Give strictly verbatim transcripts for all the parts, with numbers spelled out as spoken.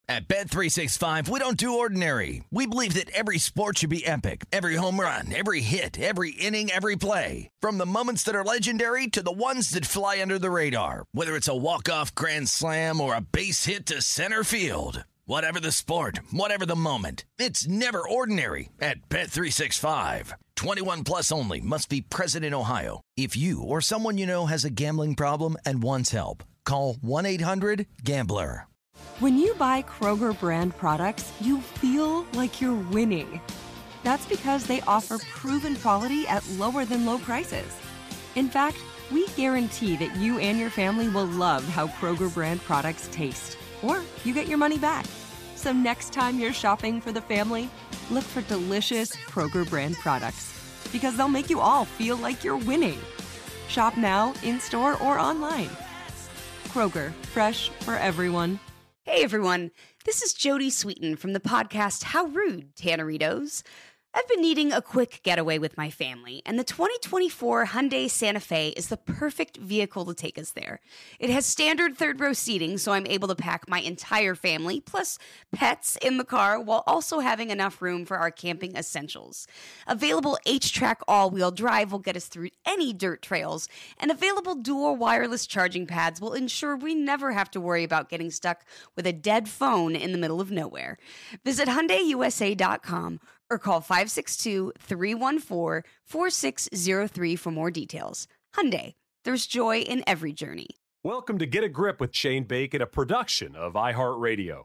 At Bet three sixty-five, we don't do ordinary. We believe that every sport should be epic. Every home run, every hit, every inning, every play. From the moments that are legendary to the ones that fly under the radar. Whether it's a walk-off grand slam or a base hit to center field. Whatever the sport, whatever the moment. It's never ordinary at Bet three sixty-five. twenty-one plus only. Must be present in Ohio. If you or someone you know has a gambling problem and wants help, call one eight hundred gambler. When you buy Kroger brand products, you feel like you're winning. That's because they offer proven quality at lower than low prices. In fact, we guarantee that you and your family will love how Kroger brand products taste, or you get your money back. So next time you're shopping for the family, look for delicious Kroger brand products, because they'll make you all feel like you're winning. Shop now, in-store, or online. Kroger, fresh for everyone. Hey everyone, this is Jodie Sweetin from the podcast How Rude, Tanneritos. I've been needing a quick getaway with my family, and the twenty twenty-four Hyundai Santa Fe is the perfect vehicle to take us there. It has standard third-row seating, so I'm able to pack my entire family, plus pets, in the car, while also having enough room for our camping essentials. Available H-Track all-wheel drive will get us through any dirt trails, and available dual wireless charging pads will ensure we never have to worry about getting stuck with a dead phone in the middle of nowhere. Visit Hyundai U S A dot com or call five six two, three one four, four six zero three for more details. Hyundai, there's joy in every journey. Welcome to Get a Grip with Shane Bacon, a production of iHeartRadio.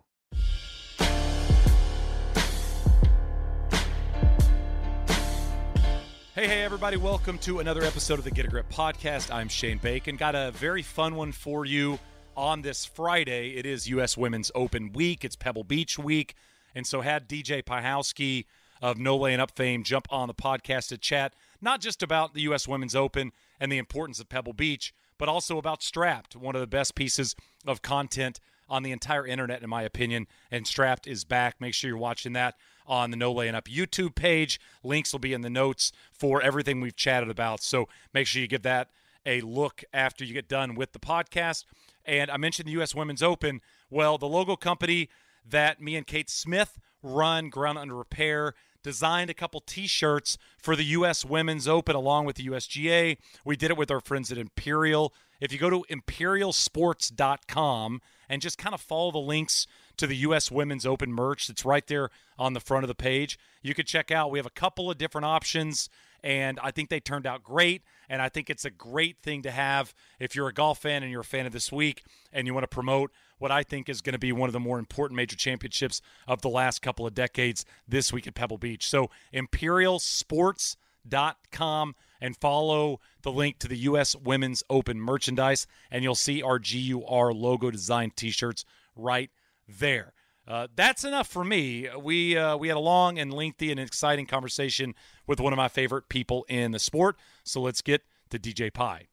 Hey, hey, everybody. Welcome to another episode of the Get a Grip podcast. I'm Shane Bacon. Got a very fun one for you on this Friday. It is U S Women's Open week. It's Pebble Beach week. And so had D J Pyhowski of No Laying Up fame jump on the podcast to chat, not just about the U S Women's Open and the importance of Pebble Beach, but also about Strapped, one of the best pieces of content on the entire internet, in my opinion. And Strapped is back. Make sure you're watching that on the No Laying Up YouTube page. Links will be in the notes for everything we've chatted about. So make sure you give that a look after you get done with the podcast. And I mentioned the U S Women's Open. Well, the logo company that me and Kate Smith run, Ground Under Repair, designed a couple T-shirts for the U S Women's Open along with the U S G A. We did it with our friends at Imperial. If you go to imperial sports dot com and just kind of follow the links to the U S Women's Open merch that's right there on the front of the page, you could check out. We have a couple of different options, and I think they turned out great, and I think it's a great thing to have if you're a golf fan and you're a fan of This Week and you want to promote what I think is going to be one of the more important major championships of the last couple of decades this week at Pebble Beach. So imperial sports dot com and follow the link to the U S Women's Open merchandise, and you'll see our G U R logo design T-shirts right there. Uh, that's enough for me. We uh, we had a long and lengthy and exciting conversation with one of my favorite people in the sport. So let's get to D J Pye.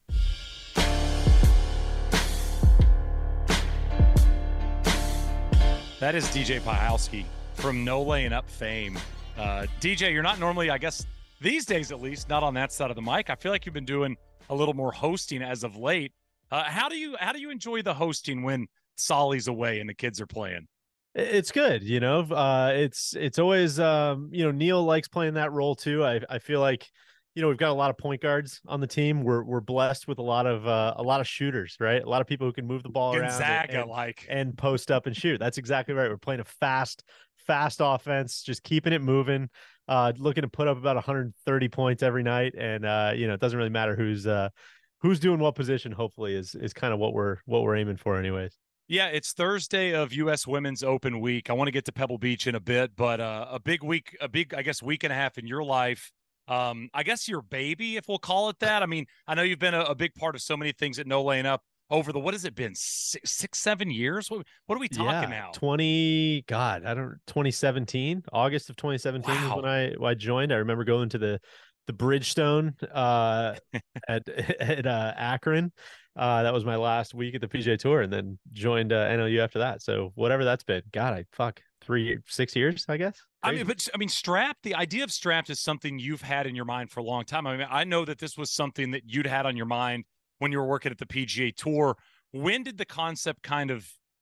That is D J Pyhowski from No Laying Up fame. Uh, D J, you're not normally, I guess, these days at least, not on that side of the mic. I feel like you've been doing a little more hosting as of late. Uh, how do you how do you enjoy the hosting when Solly's away and the kids are playing? It's good, you know. Uh, it's it's always, um, you know, Neil likes playing that role too. I I feel like, you know, we've got a lot of point guards on the team. We're we're blessed with a lot of uh, a lot of shooters, right? A lot of people who can move the ball Gonzaga, around and, like and post up and shoot. That's exactly right. We're playing a fast, fast offense, just keeping it moving. Uh, looking to put up about one hundred thirty points every night, and uh, you know, it doesn't really matter who's uh, who's doing what position. Hopefully, is is kind of what we're what we're aiming for, anyways. Yeah, it's Thursday of U S Women's Open week. I want to get to Pebble Beach in a bit, but uh, a big week, a big, I guess, week and a half in your life. Um, I guess your baby, if we'll call it that. I mean, I know you've been a, a big part of so many things at No Laying Up over the, what has it been, six, six seven years? What, what are we talking yeah, now? twenty, God, I don't, twenty seventeen, August of twenty seventeen Wow. is when I, when I joined. I remember going to the, the Bridgestone uh, at, at uh, Akron. Uh, that was my last week at the P G A Tour, and then joined uh, N L U after that. So whatever that's been, God, I fuck three, six years, I guess. Crazy. I mean, but I mean, Strapped, the idea of Strapped is something you've had in your mind for a long time. I mean, I know that this was something that you'd had on your mind when you were working at the P G A Tour. When did the concept kind of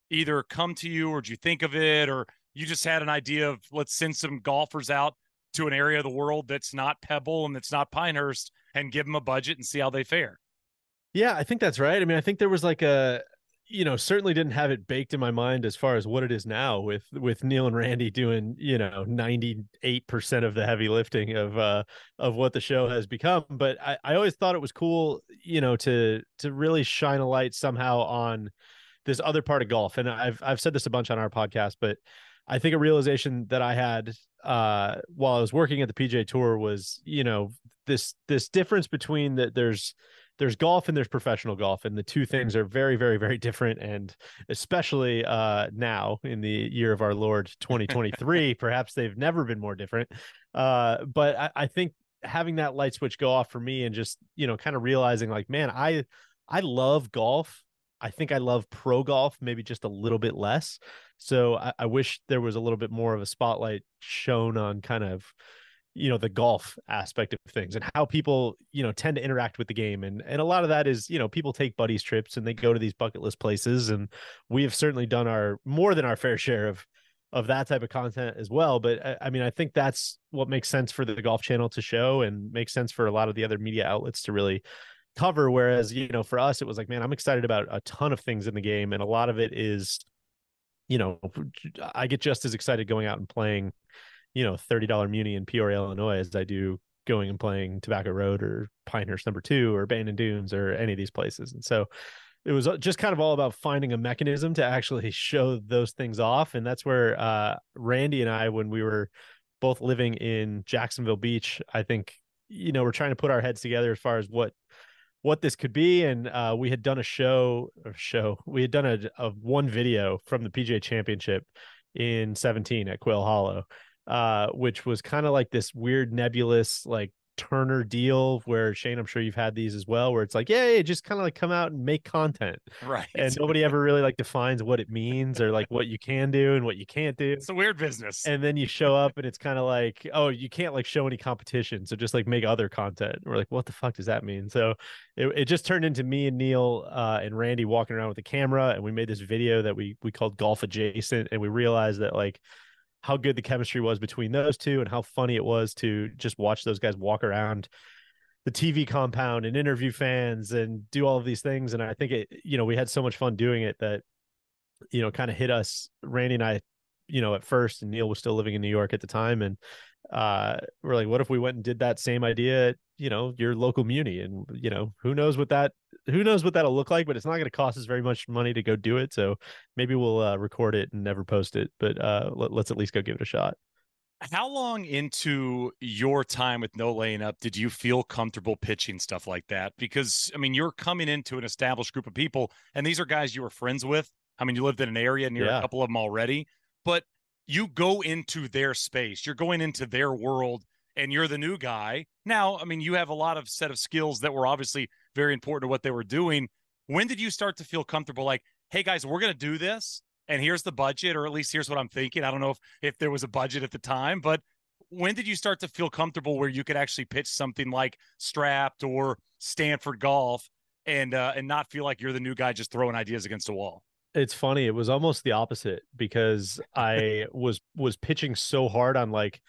either come to you, or did you think of it, or you just had an idea of let's send some golfers out to an area of the world that's not Pebble and that's not Pinehurst and give them a budget and see how they fare? Yeah, I think that's right. I mean, I think there was like a, you know, certainly didn't have it baked in my mind as far as what it is now with with Neil and Randy doing, you know, ninety-eight percent of the heavy lifting of uh of what the show has become. But I, I always thought it was cool, you know, to to really shine a light somehow on this other part of golf. And I've I've said this a bunch on our podcast, but I think a realization that I had uh while I was working at the P G A Tour was, you know, this this difference between that there's there's golf and there's professional golf, and the two things are very, very, very different. And especially uh, now in the year of our Lord twenty twenty-three, perhaps they've never been more different. Uh, but I, I think having that light switch go off for me and just, you know, kind of realizing like, man, I, I love golf. I think I love pro golf, maybe just a little bit less. So I, I wish there was a little bit more of a spotlight shown on kind of, you know, the golf aspect of things and how people, you know, tend to interact with the game. And, and a lot of that is, you know, people take buddies trips and they go to these bucket list places. And we have certainly done our more than our fair share of, of that type of content as well. But I, I mean, I think that's what makes sense for the Golf Channel to show and makes sense for a lot of the other media outlets to really cover. Whereas, you know, for us, it was like, man, I'm excited about a ton of things in the game. And a lot of it is, you know, I get just as excited going out and playing, you know, thirty dollar Muni in Peoria, Illinois, as I do going and playing Tobacco Road or Pinehurst number two or Bandon Dunes or any of these places. And so it was just kind of all about finding a mechanism to actually show those things off. And that's where uh, Randy and I, when we were both living in Jacksonville Beach, I think, you know, we're trying to put our heads together as far as what, what this could be. And uh, we had done a show or show, we had done a, a one video from the P G A Championship in seventeen at Quail Hollow. Uh, which was kind of like this weird nebulous like Turner deal where Shane, I'm sure you've had these as well, where it's like, yeah, yeah just kind of like come out and make content. Right. And nobody ever really like defines what it means or like what you can do and what you can't do. It's a weird business. And then you show up and it's kind of like, oh, you can't like show any competition. So just like make other content. We're like, what the fuck does that mean? So it, it just turned into me and Neil uh, and Randy walking around with the camera. And we made this video that we, we called Golf Adjacent. And we realized that like, how good the chemistry was between those two and how funny it was to just watch those guys walk around the T V compound and interview fans and do all of these things. And I think it, you know, we had so much fun doing it that, you know, kind of hit us, Randy and I, you know, at first, and Neil was still living in New York at the time. And uh, we're like, what if we went and did that same idea at, you know, your local Muni? And, you know, who knows what that, who knows what that'll look like, but it's not going to cost us very much money to go do it. So maybe we'll uh, record it and never post it, but uh, let, let's at least go give it a shot. How long into your time with No Laying Up did you feel comfortable pitching stuff like that? Because, I mean, you're coming into an established group of people, and these are guys you were friends with. I mean, you lived in an area near yeah. a couple of them already, but you go into their space. You're going into their world, and you're the new guy. Now, I mean, you have a lot of set of skills that were obviously very important to what they were doing. When did you start to feel comfortable like, hey, guys, we're going to do this, and here's the budget, or at least here's what I'm thinking. I don't know if, if there was a budget at the time, but when did you start to feel comfortable where you could actually pitch something like Strapped or Stanford Golf and uh, and not feel like you're the new guy just throwing ideas against the wall? It's funny. It was almost the opposite because I was was pitching so hard on like,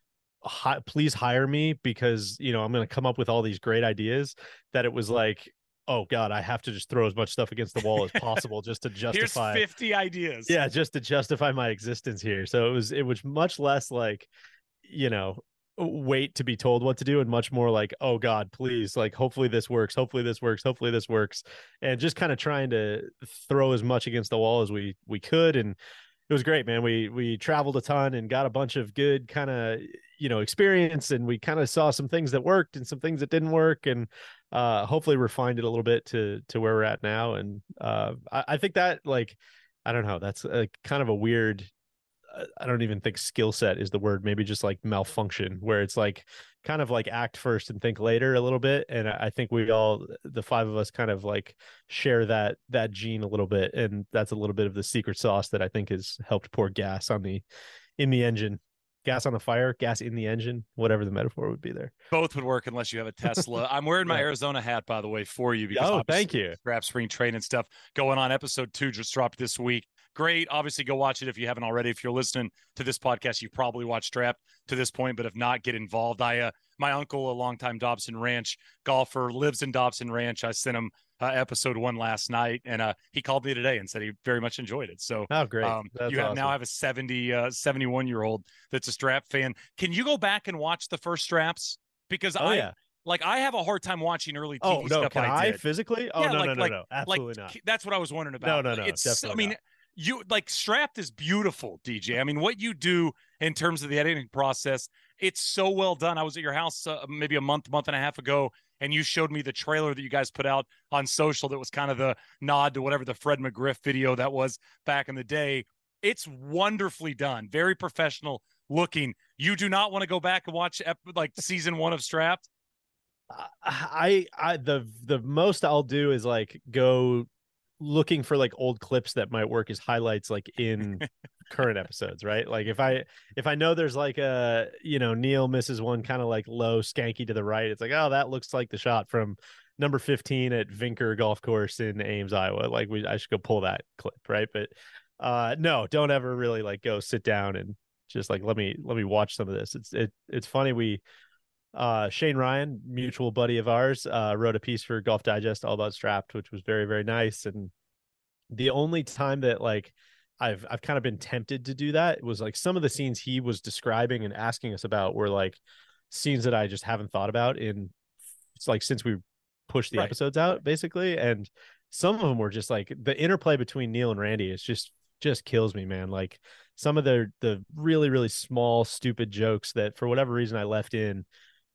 hi, please hire me because, you know, I'm going to come up with all these great ideas that it was like, oh God, I have to just throw as much stuff against the wall as possible just to justify. Here's fifty ideas. Yeah, just to justify my existence here. So it was it was much less like, you know, wait to be told what to do and much more like, oh God, please, like hopefully this works, hopefully this works, hopefully this works, and just kind of trying to throw as much against the wall as we we could. And it was great, man. We we traveled a ton and got a bunch of good kind of, you know, experience, and we kind of saw some things that worked and some things that didn't work, and uh hopefully refined it a little bit to to where we're at now. And uh I, I think that, like, I don't know, that's a kind of a weird, I don't even think skill set is the word, maybe just like malfunction, where it's like kind of like act first and think later a little bit. And I think we all, the five of us, kind of like share that that gene a little bit, and that's a little bit of the secret sauce that I think has helped pour gas on the in the engine. Gas on the fire, gas in the engine, whatever the metaphor would be there. Both would work unless you have a Tesla. I'm wearing my right. Arizona hat, by the way, for you. Because oh, thank you. Grab spring training stuff going on. Episode two just dropped this week. great. Obviously, go watch it if you haven't already. If you're listening to this podcast, you've probably watched Strapped to this point, but if not, get involved. I, uh, my uncle, a longtime Dobson Ranch golfer, lives in Dobson Ranch. I sent him uh, episode one last night, and uh, he called me today and said he very much enjoyed it. So, oh, great. Um, That's you have, awesome. now have a seventy, uh, seventy-one year old that's a Strap fan. Can you go back and watch the first Straps? Because oh, I, yeah. like, I have a hard time watching early T V oh, no, stuff. Can I, I did. physically? Oh, yeah, no, like, no, no, like, no. Absolutely like, not. That's what I was wondering about. No, no, no. It's, Definitely I mean, not. you like Strapped is beautiful, D J. I mean, what you do in terms of the editing process, it's so well done. I was at your house uh, maybe a month, month and a half ago, and you showed me the trailer that you guys put out on social that was kind of the nod to whatever the Fred McGriff video that was back in the day. It's wonderfully done, very professional looking. You do not want to go back and watch ep- like season one of Strapped? I, I, the, the most I'll do is like go looking for like old clips that might work as highlights, like in current episodes, right? Like if I if I know there's like a, you know, Neil misses one kind of like low skanky to the right, it's like, oh, that looks like the shot from number fifteen at Vinker Golf Course in Ames, Iowa. Like we I should go pull that clip, right? But uh no, don't ever really like go sit down and just like let me let me watch some of this. It's it it's funny. We uh Shane Ryan, mutual buddy of ours, uh wrote a piece for Golf Digest all about Strapped, which was very, very nice. And the only time that like I've I've kind of been tempted to do that was like some of the scenes he was describing and asking us about were like scenes that I just haven't thought about in it's like since we pushed the Right. episodes out, basically. And some of them were just like the interplay between Neil and Randy is just just kills me, man. Like some of the the really, really small, stupid jokes that for whatever reason I left in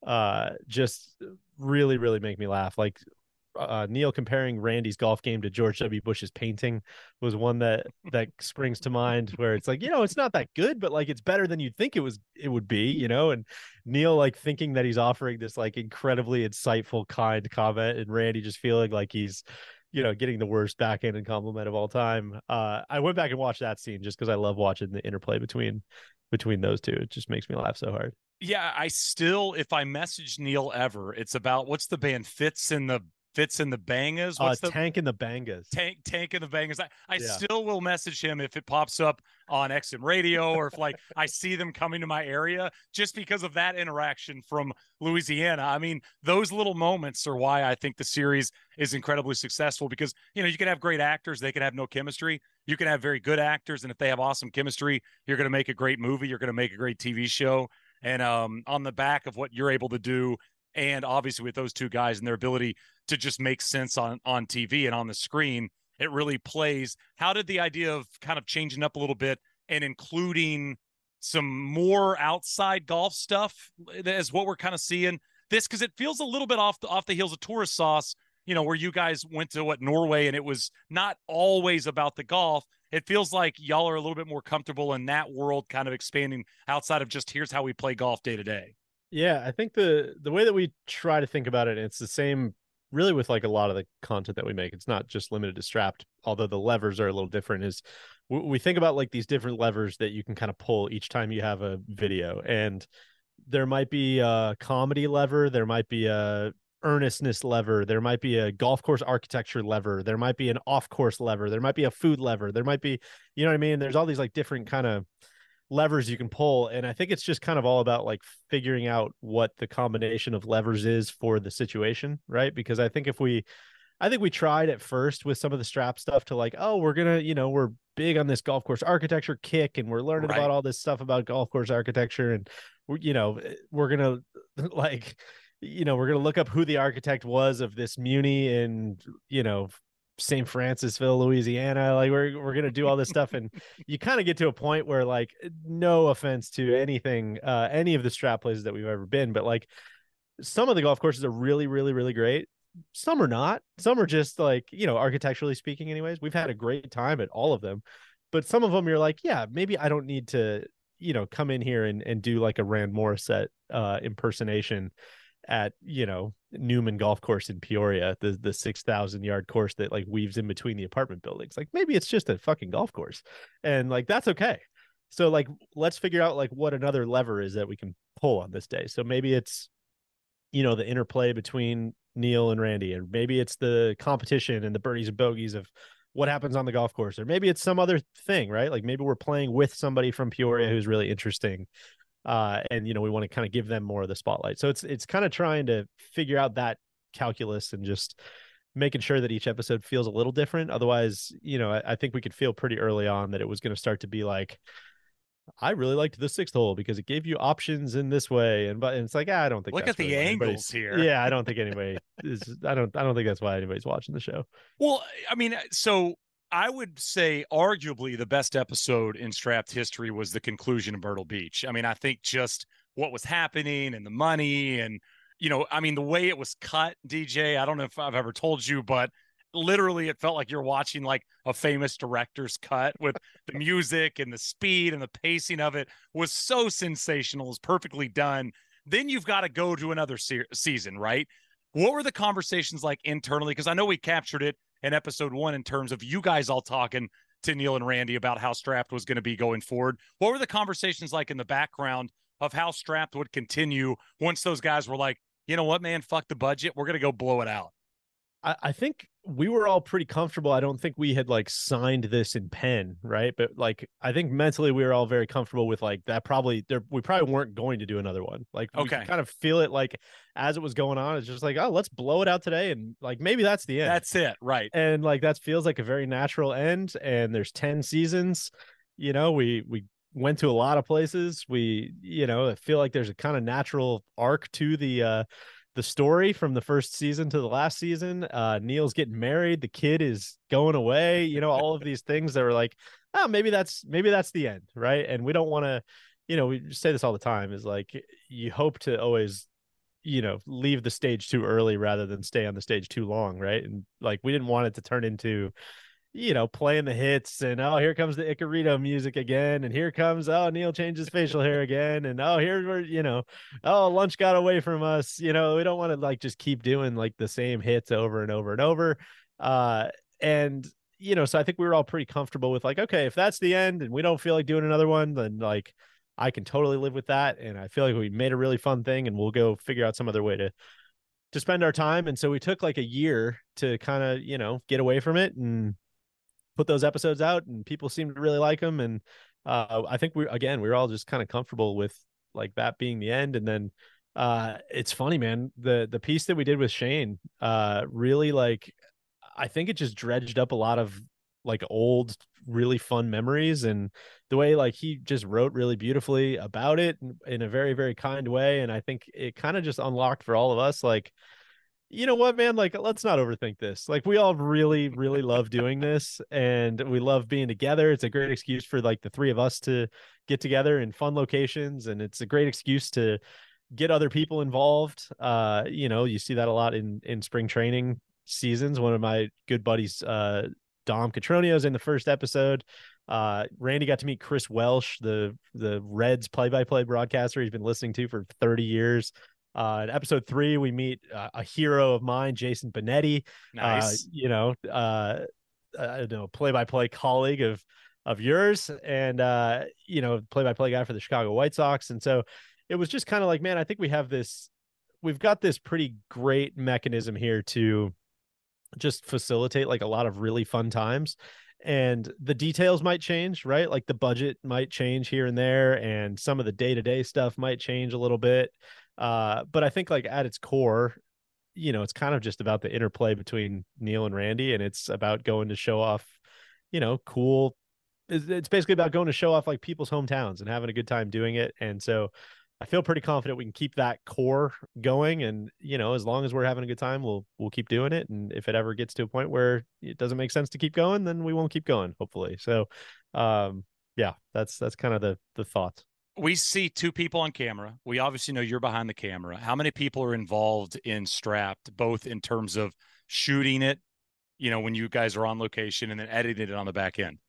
uh just really, really make me laugh. Like uh Neil comparing Randy's golf game to George W. Bush's painting was one that that springs to mind, where it's like, you know, it's not that good, but like it's better than you'd think it was it would be, you know. And Neil like thinking that he's offering this like incredibly insightful, kind comment, and Randy just feeling like he's, you know, getting the worst backhanded compliment of all time. uh I went back and watched that scene just because I love watching the interplay between between those two. It just makes me laugh so hard. Yeah, I still, if I message Neil ever, it's about what's the band Fits in the Fits in the Bangas. What's uh, the Tank and the Bangas? Tank Tank and the Bangas. I, I Yeah. still will message him if it pops up on X M Radio or if like I see them coming to my area, just because of that interaction from Louisiana. I mean, those little moments are why I think the series is incredibly successful, because, you know, you can have great actors, they can have no chemistry. You can have very good actors, and if they have awesome chemistry, you're going to make a great movie. You're going to make a great T V show. And um, on the back of what you're able to do, and obviously with those two guys and their ability to just make sense on, on T V and on the screen, it really plays. How did the idea of kind of changing up a little bit and including some more outside golf stuff as what we're kind of seeing this? Because it feels a little bit off the, off the heels of Tourist Sauce, you know, where you guys went to what, Norway, and it was not always about the golf. It feels like y'all are a little bit more comfortable in that world, kind of expanding outside of just here's how we play golf day to day. Yeah, I think the the way that we try to think about it, it's the same really with like a lot of the content that we make. It's not just limited to Strapped, although the levers are a little different. Is we, we think about like these different levers that you can kind of pull each time you have a video, and there might be a comedy lever, there might be a earnestness lever, there might be a golf course architecture lever, there might be an off course lever, there might be a food lever, there might be, you know what I mean? There's all these like different kind of levers you can pull. And I think it's just kind of all about like figuring out what the combination of levers is for the situation, right? Because I think if we, I think we tried at first with some of the Strap stuff to like, oh, we're gonna, you know, we're big on this golf course architecture kick, and we're learning Right. about all this stuff about golf course architecture, and we're, you know, we're gonna like, you know, we're gonna look up who the architect was of this Muni in, you know, Saint Francisville, Louisiana. Like we're we're gonna do all this stuff, and you kind of get to a point where, like, no offense to anything, uh, any of the Strap places that we've ever been, but like some of the golf courses are really, really, really great. Some are not. Some are just like, you know, architecturally speaking, anyways, we've had a great time at all of them. But some of them you're like, yeah, maybe I don't need to, you know, come in here and, and do like a Rand Morissette uh, impersonation at, you know, Newman Golf Course in Peoria, the the six thousand yard course that like weaves in between the apartment buildings. Like maybe it's just a fucking golf course, and like that's okay. So like let's figure out like what another lever is that we can pull on this day. So maybe it's, you know, the interplay between Neil and Randy, and maybe it's the competition and the birdies and bogeys of what happens on the golf course, or maybe it's some other thing, right? Like maybe we're playing with somebody from Peoria who's really interesting. Uh, and you know, we want to kind of give them more of the spotlight. So it's, it's kind of trying to figure out that calculus and just making sure that each episode feels a little different. Otherwise, you know, I, I think we could feel pretty early on that it was going to start to be like, I really liked the sixth hole because it gave you options in this way. And, but and it's like, ah, I don't think look that's at the really angles here. Yeah. I don't think anybody is, I don't, I don't think that's why anybody's watching the show. Well, I mean, so I would say arguably the best episode in Strapped history was the conclusion of Myrtle Beach. I mean, I think just what was happening and the money and, you know, I mean, the way it was cut, D J, I don't know if I've ever told you, but literally it felt like you're watching like a famous director's cut with the music and the speed and the pacing of it was so sensational. It was perfectly done. Then you've got to go to another se- season, right? What were the conversations like internally? Because I know we captured it in episode one in terms of you guys all talking to Neil and Randy about how Strapped was going to be going forward. What were the conversations like in the background of how Strapped would continue once those guys were like, you know what, man, fuck the budget. We're going to go blow it out. I, I think we were all pretty comfortable. I don't think we had like signed this in pen, right? But like, I think mentally we were all very comfortable with like that. Probably there, we probably weren't going to do another one. Like, we okay, could kind of feel it like as it was going on. It's just like, oh, let's blow it out today, and like maybe that's the end. That's it, right? And like that feels like a very natural end. And there's ten seasons. You know, we we went to a lot of places. We, you know, I feel like there's a kind of natural arc to the uh the story from the first season to the last season. uh Neil's getting married, the kid is going away, you know, all of these things that were like, oh, maybe that's maybe that's the end, right? And we don't want to, you know, we say this all the time, is like you hope to always, you know, leave the stage too early rather than stay on the stage too long, right? And like we didn't want it to turn into, you know, playing the hits and, oh, here comes the Icarito music again. And here comes, oh, Neil changes facial hair again. And, oh, here we're, you know, oh, lunch got away from us. You know, we don't want to like just keep doing like the same hits over and over and over. Uh, and, you know, so I think we were all pretty comfortable with like, okay, if that's the end and we don't feel like doing another one, then like I can totally live with that. And I feel like we made a really fun thing and we'll go figure out some other way to, to spend our time. And so we took like a year to kind of, you know, get away from it and put those episodes out, and people seem to really like them. And uh, I think we, again, we were all just kind of comfortable with like that being the end. And then uh, it's funny, man, the, the piece that we did with Shane uh, really like, I think it just dredged up a lot of like old, really fun memories, and the way like he just wrote really beautifully about it in, in a very, very kind way. And I think it kind of just unlocked for all of us, like, you know what, man, like, let's not overthink this. Like, we all really, really love doing this, and we love being together. It's a great excuse for like the three of us to get together in fun locations. And it's a great excuse to get other people involved. Uh, you know, you see that a lot in, in spring training seasons. One of my good buddies, uh, Dom Catronio, is in the first episode. Uh, Randy got to meet Chris Welsh, the, the Reds play-by-play broadcaster he's been listening to for thirty years. Uh, in episode three, we meet uh, a hero of mine, Jason Benetti. Nice. Uh, you know, uh, I don't know, play-by-play colleague of of yours, and uh, you know, play-by-play guy for the Chicago White Sox. And so it was just kind of like, man, I think we have this, we've got this pretty great mechanism here to just facilitate like a lot of really fun times. And the details might change, right? Like the budget might change here and there, and some of the day-to-day stuff might change a little bit. Uh, but I think like at its core, you know, it's kind of just about the interplay between Neil and Randy, and it's about going to show off, you know, cool. It's, it's basically about going to show off like people's hometowns and having a good time doing it. And so I feel pretty confident we can keep that core going. And, you know, as long as we're having a good time, we'll, we'll keep doing it. And if it ever gets to a point where it doesn't make sense to keep going, then we won't keep going, hopefully. So, um, yeah, that's, that's kind of the, the thought. We see two people on camera. We obviously know you're behind the camera. How many people are involved in Strapped, both in terms of shooting it, you know, when you guys are on location, and then editing it on the back end?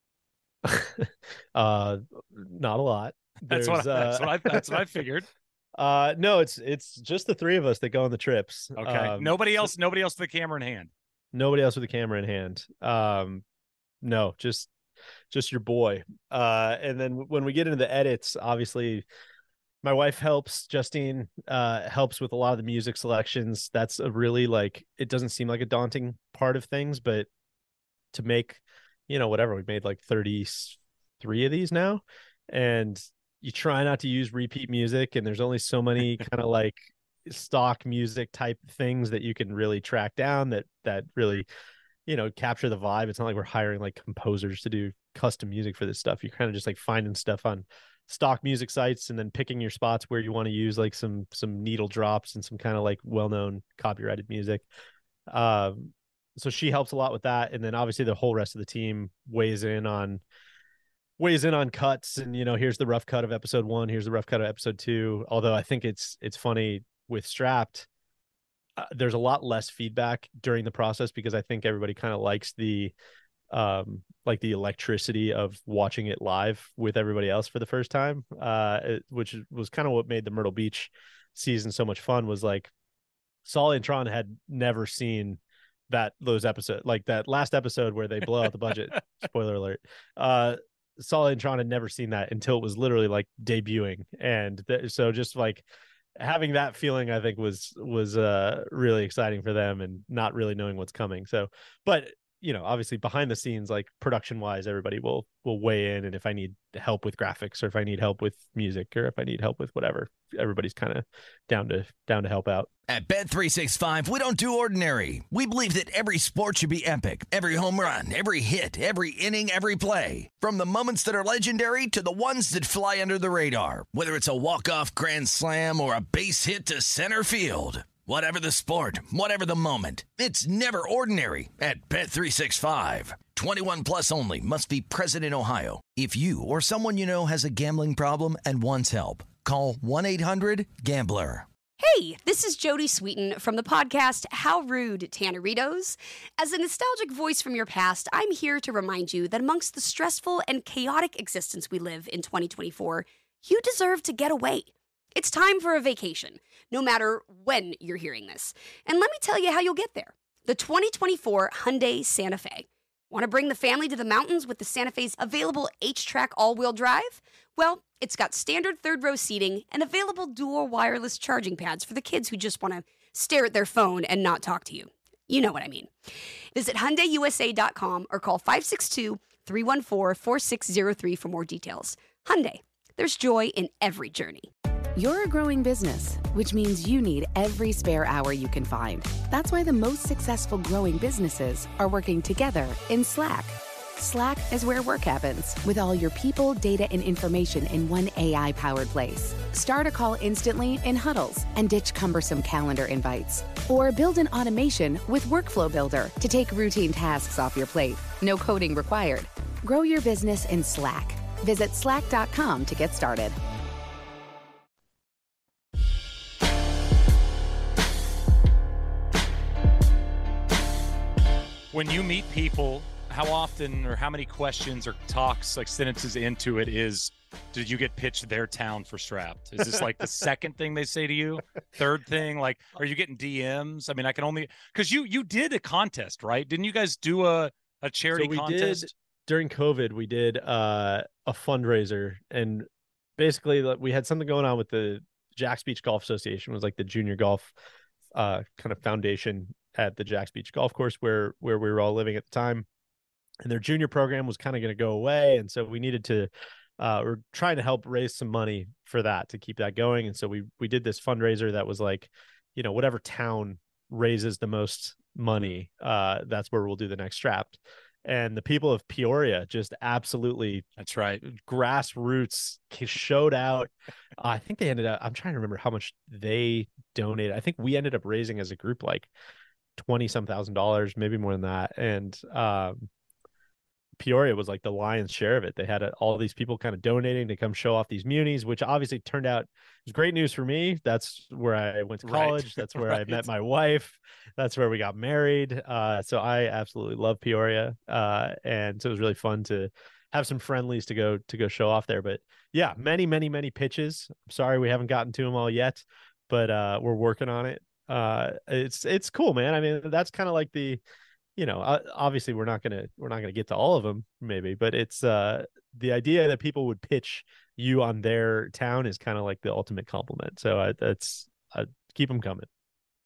uh, not a lot. That's what, uh, that's what I, that's what I figured. Uh, no, it's, it's just the three of us that go on the trips. Okay. Um, nobody else, nobody else with the camera in hand. Nobody else with the camera in hand. Um, no, just, just your boy. Uh, and then when we get into the edits, obviously my wife helps. Justine uh, helps with a lot of the music selections. That's a really like, it doesn't seem like a daunting part of things, but to make, you know, whatever. We've made like thirty-three of these now, and you try not to use repeat music, and there's only so many kind of like stock music type things that you can really track down that that really, you know, capture the vibe. It's not like we're hiring like composers to do custom music for this stuff. You're kind of just like finding stuff on stock music sites and then picking your spots where you want to use like some some needle drops and some kind of like well-known copyrighted music. Um so she helps a lot with that, and then obviously the whole rest of the team weighs in on weighs in on cuts, and, you know, here's the rough cut of episode one, here's the rough cut of episode two. Although I think it's it's funny with Strapped, uh, there's a lot less feedback during the process because I think everybody kind of likes the um like the electricity of watching it live with everybody else for the first time, uh it, which was kind of what made the Myrtle Beach season so much fun. Was like Solly and Tron had never seen that those episodes, like that last episode where they blow out the budget. Spoiler alert. uh Solly and Tron had never seen that until it was literally like debuting, and th- so just like having that feeling, I think was was uh really exciting for them, and not really knowing what's coming. So, but you know, obviously behind the scenes, like production wise, everybody will will weigh in, and if I need help with graphics, or if I need help with music, or if I need help with whatever, everybody's kind of down to down to help out. At Bet three sixty-five, we don't do ordinary. We believe that every sport should be epic. Every home run, every hit, every inning, every play. From the moments that are legendary to the ones that fly under the radar. Whether it's a walk-off grand slam or a base hit to center field. Whatever the sport, whatever the moment, it's never ordinary at Bet three sixty-five. twenty-one plus only. Must be present in Ohio. If you or someone you know has a gambling problem and wants help, call one eight hundred gambler. Hey, this is Jody Sweeten from the podcast How Rude, Tanneritos. As a nostalgic voice from your past, I'm here to remind you that amongst the stressful and chaotic existence we live in twenty twenty-four, you deserve to get away. It's time for a vacation, no matter when you're hearing this. And let me tell you how you'll get there. The twenty twenty-four Hyundai Santa Fe. Want to bring the family to the mountains with the Santa Fe's available H-Track all-wheel drive? Well, it's got standard third-row seating and available dual wireless charging pads for the kids who just want to stare at their phone and not talk to you. You know what I mean. Visit Hyundai U S A dot com or call five six two, three one four, four six zero three for more details. Hyundai, there's joy in every journey. You're a growing business, which means you need every spare hour you can find. That's why the most successful growing businesses are working together in Slack. Slack is where work happens, with all your people, data, and information in one A I-powered place. Start a call instantly in huddles and ditch cumbersome calendar invites. Or build an automation with Workflow Builder to take routine tasks off your plate. No coding required. Grow your business in Slack. Visit slack dot com to get started. When you meet people, how often or how many questions or talks, like sentences into it is, did you get pitched their town for Strapped? Is this like the second thing they say to you? Third thing? Like, are you getting D Ms? I mean, I can only, because you you did a contest, right? Didn't you guys do a, a charity so we contest? Did, during COVID, we did uh, a fundraiser, and basically like, we had something going on with the Jacks Beach Golf Association. It was like the junior golf uh, kind of foundation at the Jacks Beach Golf Course where where we were all living at the time, and their junior program was kind of going to go away, and so we needed to uh we're trying to help raise some money for that to keep that going. And so we we did this fundraiser that was like, you know, whatever town raises the most money, uh that's where we'll do the next Strapped. And the people of Peoria just absolutely, that's right, grassroots showed out. uh, I think they ended up, I'm trying to remember how much they donated. I think we ended up raising as a group like twenty some thousand dollars, maybe more than that. And um, Peoria was like the lion's share of it. They had a, all these people kind of donating to come show off these munis, which obviously turned out was great news for me. That's where I went to college. Right. That's where right. I met my wife. That's where we got married. Uh, so I absolutely love Peoria. Uh, and so it was really fun to have some friendlies to go to go show off there. But yeah, many, many, many pitches. I'm sorry we haven't gotten to them all yet, but uh, we're working on it. Uh, it's it's cool, man. I mean, that's kind of like the, you know, obviously we're not gonna we're not gonna get to all of them, maybe, but it's uh the idea that people would pitch you on their town is kind of like the ultimate compliment. So I, that's I keep them coming.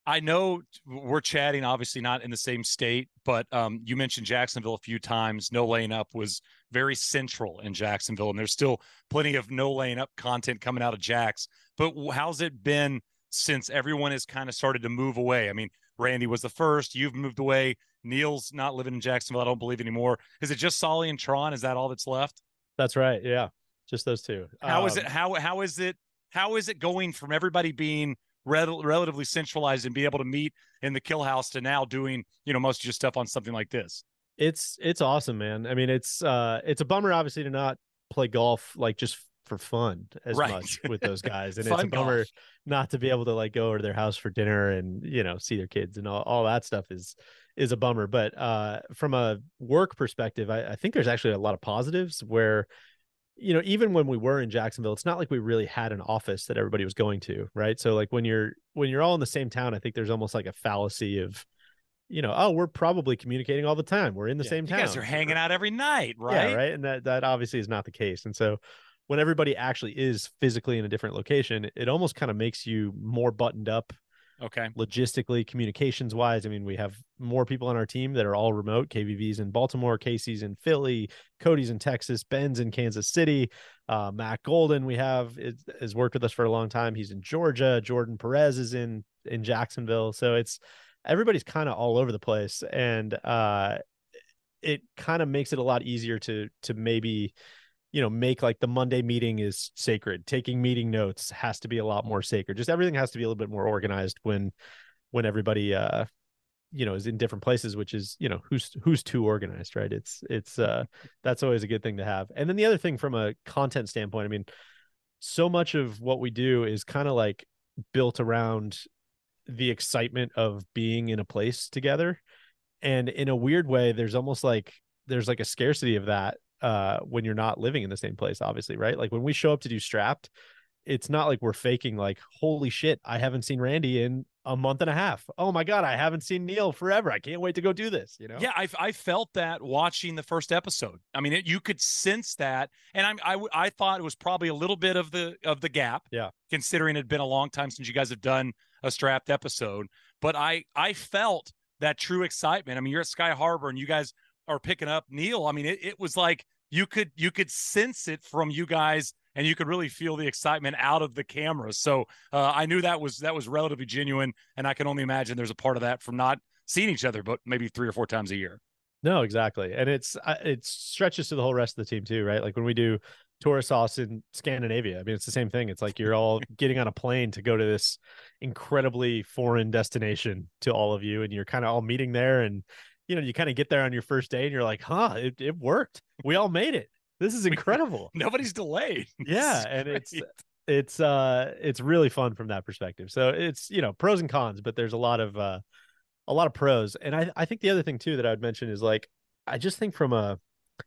I know we're chatting, obviously not in the same state, but um, you mentioned Jacksonville a few times. No Laying Up was very central in Jacksonville, and there's still plenty of No Laying Up content coming out of Jax. But how's it been since everyone has kind of started to move away? I mean, Randy was the first. You've moved away. Neil's not living in Jacksonville, I don't believe anymore. Is it just Solly and Tron? Is that all that's left? That's right. Yeah, just those two. How um, is it? How how is it? How is it going from everybody being Rel- relatively centralized and be able to meet in the Kill House to now doing, you know, most of your stuff on something like this? It's it's awesome, man. I mean, it's uh it's a bummer obviously to not play golf like just for fun as right. much with those guys, and Fun it's a bummer golf. not to be able to like go over to their house for dinner and, you know, see their kids and all, all that stuff is is a bummer. But uh from a work perspective, I, I think there's actually a lot of positives where, you know, even when we were in Jacksonville, it's not like we really had an office that everybody was going to, right? So like when you're when you're all in the same town, I think there's almost like a fallacy of, you know, oh, we're probably communicating all the time. We're in the Yeah, same you town. guys are hanging out every night, right? Yeah, right. And that that obviously is not the case. And so when everybody actually is physically in a different location, it almost kind of makes you more buttoned up. Okay. Logistically, communications wise. I mean, we have more people on our team that are all remote. K V V's in Baltimore, Casey's in Philly, Cody's in Texas, Ben's in Kansas City. Uh, Matt Golden, we have is, has worked with us for a long time. He's in Georgia. Jordan Perez is in, in Jacksonville. So it's, everybody's kind of all over the place. And uh, it kind of makes it a lot easier to, to maybe, you know, make like the Monday meeting is sacred. Taking meeting notes has to be a lot more sacred. Just everything has to be a little bit more organized when, when everybody, uh, you know, is in different places, which is, you know, who's, who's too organized, right? It's, it's, uh, that's always a good thing to have. And then the other thing from a content standpoint, I mean, so much of what we do is kind of like built around the excitement of being in a place together. And in a weird way, there's almost like, there's like a scarcity of that uh when you're not living in the same place, obviously, right? Like when we show up to do Strapped, it's not like we're faking like, holy shit, I haven't seen Randy in a month and a half. Oh my god, I haven't seen Neil forever. I can't wait to go do this, you know? Yeah, I I felt that watching the first episode. I mean, it, you could sense that, and I'm I I thought it was probably a little bit of the of the gap. Yeah, considering it had been a long time since you guys have done a Strapped episode, but I I felt that true excitement. I mean, you're at Sky Harbor and you guys are picking up Neil. I mean, it, it was like you could you could sense it from you guys, and you could really feel the excitement out of the camera. So uh, I knew that was that was relatively genuine, and I can only imagine there's a part of that from not seeing each other, but maybe three or four times a year. No, exactly, and it's it stretches to the whole rest of the team too, right? Like when we do Tourist Sauce in Scandinavia, I mean, it's the same thing. It's like you're all getting on a plane to go to this incredibly foreign destination to all of you, and you're kind of all meeting there, and you know, you kind of get there on your first day and you're like, huh, it, it worked. We all made it. This is incredible. Nobody's delayed. Yeah. And it's, it's, uh, it's really fun from that perspective. So it's, you know, pros and cons, but there's a lot of, uh, a lot of pros. And I, I think the other thing too, that I would mention is like, I just think from a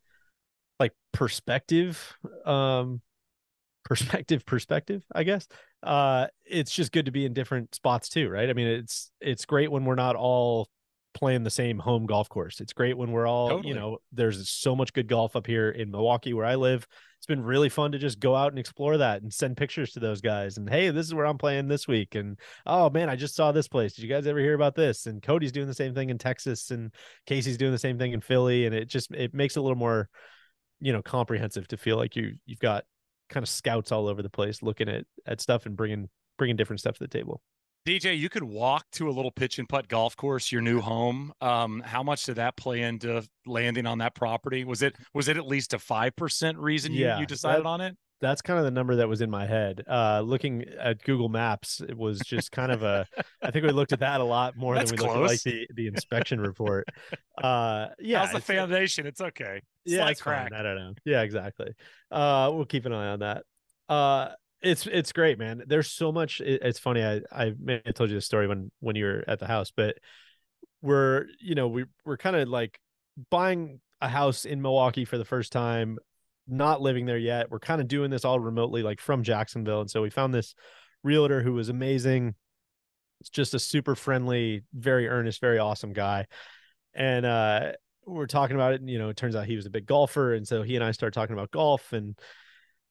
like perspective, um, perspective, perspective, I guess, uh, it's just good to be in different spots too. Right. I mean, it's, it's great when we're not all playing the same home golf course. It's great when we're all, totally. You know, there's so much good golf up here in Milwaukee where I live. It's been really fun to just go out and explore that and send pictures to those guys. And hey, this is where I'm playing this week. And oh man, I just saw this place. Did you guys ever hear about this? And Cody's doing the same thing in Texas, and Casey's doing the same thing in Philly. And it just, it makes it a little more, you know, comprehensive to feel like you, you've got kind of scouts all over the place looking at, at stuff and bringing, bringing different stuff to the table. D J, you could walk to a little pitch and putt golf course, your new home. Um, how much did that play into landing on that property? Was it was it at least a five percent reason you, yeah, you decided that, on it? That's kind of the number that was in my head. Uh, looking at Google Maps, it was just kind of a. I think we looked at that a lot more That's than we close. looked at like the the inspection report. Uh, yeah, how's the foundation? It's okay. Yeah, Slight it's crack. fine. I don't know. Yeah, exactly. Uh, we'll keep an eye on that. Uh. It's it's great, man. There's so much. It, it's funny. I I may have told you this story when when you were at the house, but we're you know we we're kind of like buying a house in Milwaukee for the first time, not living there yet. We're kind of doing this all remotely, like from Jacksonville, and so we found this realtor who was amazing. It's just a super friendly, very earnest, very awesome guy, and uh, we're talking about it. And you know, it turns out he was a big golfer, and so he and I started talking about golf and.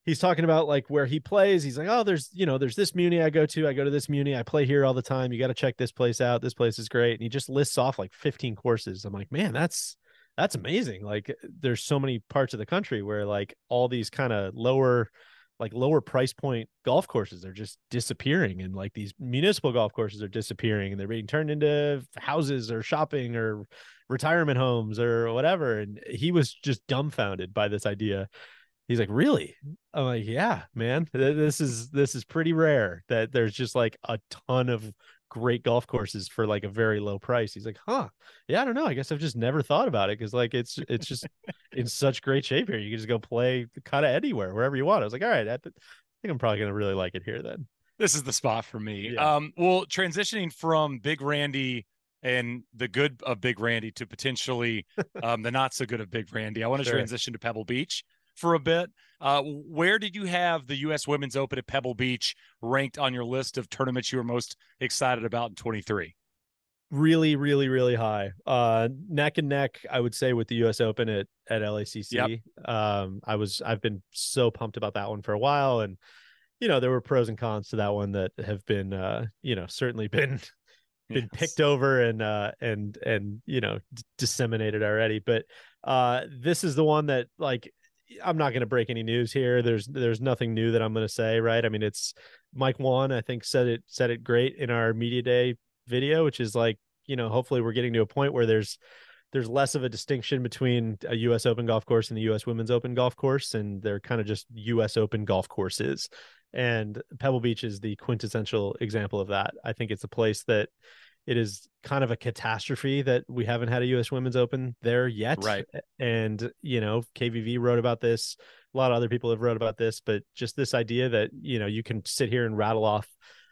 he's talking about like where he plays. He's like, oh, there's, you know, there's this Muni I go to. I go to this Muni. I play here all the time. You got to check this place out. This place is great. And he just lists off like fifteen courses. I'm like, man, that's, that's amazing. Like there's so many parts of the country where like all these kind of lower, like lower price point golf courses are just disappearing. And like these municipal golf courses are disappearing and they're being turned into houses or shopping or retirement homes or whatever. And he was just dumbfounded by this idea. He's like, really? I'm like, yeah, man, this is, this is pretty rare that there's just like a ton of great golf courses for like a very low price. He's like, huh, yeah, I don't know. I guess I've just never thought about it. Cause like, it's, it's just in such great shape here. You can just go play kind of anywhere, wherever you want. I was like, all right, I think I'm probably going to really like it here then. This is the spot for me. Yeah. Um, well, transitioning from Big Randy and the good of Big Randy to potentially um, the not so good of Big Randy, I want to Sure. transition to Pebble Beach for a bit. Uh, where did you have the U S Women's Open at Pebble Beach ranked on your list of tournaments you were most excited about in twenty-three? Really, really, really high. Uh, neck and neck, I would say, with the U S Open at at L A C C. Yep. Um, I was I've been so pumped about that one for a while, and you know there were pros and cons to that one that have been uh, you know certainly been been Yes. picked over and uh and and you know d- disseminated already. But uh, this is the one that like. I'm not going to break any news here. There's there's nothing new that I'm going to say, right? I mean, it's Mike Wan, I think said it said it great in our media day video, which is like, you know, hopefully we're getting to a point where there's there's less of a distinction between a U S Open golf course and the U S Women's Open golf course, and they're kind of just U S Open golf courses. And Pebble Beach is the quintessential example of that. I think it's a place that it is kind of a catastrophe that we haven't had a U S Women's Open there yet. Right. And, you know, K V V wrote about this. A lot of other people have wrote about this, but just this idea that, you know, you can sit here and rattle off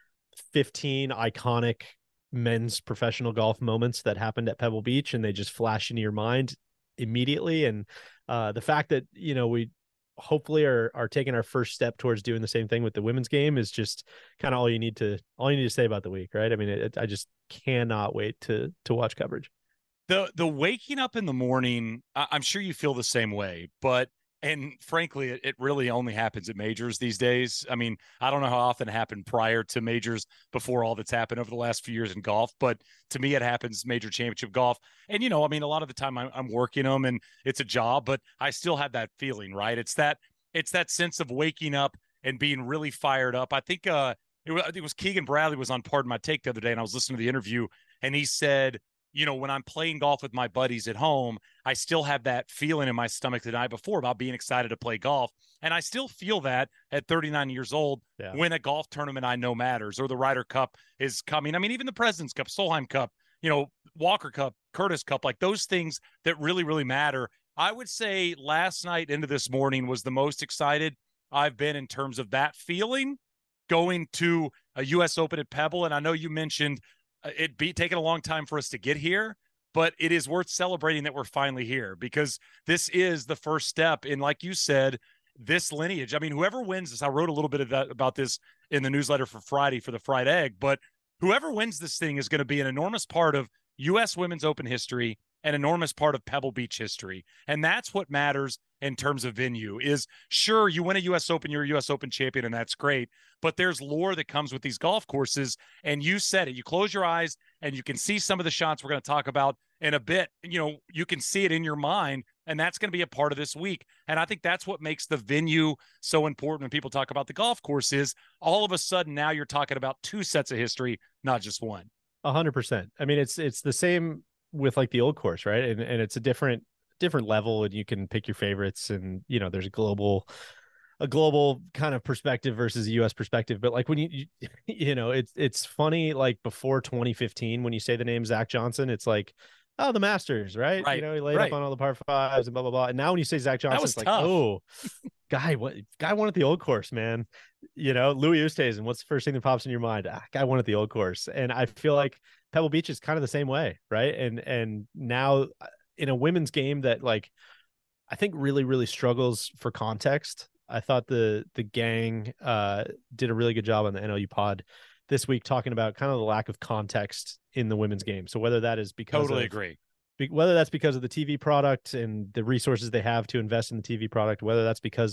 fifteen iconic men's professional golf moments that happened at Pebble Beach and they just flash into your mind immediately. And uh, the fact that, you know, we hopefully are, are taking our first step towards doing the same thing with the women's game is just kind of all you need to, all you need to say about the week. Right. I mean, it, I just cannot wait to, to watch coverage. The, the waking up in the morning, I, I'm sure you feel the same way, but, and frankly, it, it really only happens at majors these days. I mean, I don't know how often it happened prior to majors before all that's happened over the last few years in golf, but to me, it happens major championship golf. And, you know, I mean, a lot of the time I'm, I'm working them and it's a job, but I still have that feeling, right? It's that, it's that sense of waking up and being really fired up. I think, uh, it was, I think it was Keegan Bradley was on Pardon My Take the other day, and I was listening to the interview, and he said, you know, when I'm playing golf with my buddies at home, I still have that feeling in my stomach the night before about being excited to play golf. And I still feel that at thirty-nine years old Yeah. when a golf tournament I know matters, or the Ryder Cup is coming. I mean, even the President's Cup, Solheim Cup, you know, Walker Cup, Curtis Cup, like those things that really, really matter. I would say last night into this morning was the most excited I've been in terms of that feeling going to a U S Open at Pebble. And I know you mentioned it be taking a long time for us to get here, but it is worth celebrating that we're finally here, because this is the first step in, like you said, this lineage. I mean, whoever wins this, I wrote a little bit of that about this in the newsletter for Friday for the Fried Egg, but whoever wins this thing is going to be an enormous part of U S Women's Open history, an enormous part of Pebble Beach history. And that's what matters in terms of venue. Is sure, you win a U S Open, you're a U S Open champion, and that's great, but there's lore that comes with these golf courses. And you said it, you close your eyes and you can see some of the shots we're going to talk about in a bit. You know, you can see it in your mind, and that's going to be a part of this week. And I think that's what makes the venue so important when people talk about the golf course. Is all of a sudden now you're talking about two sets of history, not just one. A hundred percent. I mean, it's, it's the same with like the old course, right? And and it's a different, different level, and you can pick your favorites, and, you know, there's a global, a global kind of perspective versus a U S perspective. But like when you, you, you know, it's, it's funny, like before twenty fifteen, when you say the name Zach Johnson, it's like, oh, the Masters, right? Right, You know, he laid right. up on all the par fives and blah, blah, blah. And now when you say Zach Johnson, was it's like, tough. oh, guy, what guy won at the old course, man. You know, Louis Oosthuizen, what's the first thing that pops in your mind? Ah, guy won at the old course. And I feel like Pebble Beach is kind of the same way, right? And and now in a women's game that, like, I think really, really struggles for context. I thought the the gang uh, did a really good job on the N L U pod this week talking about kind of the lack of context in the women's game. So whether that is because Totally of, agree. be, whether that's because of the T V product and the resources they have to invest in the T V product, whether that's because of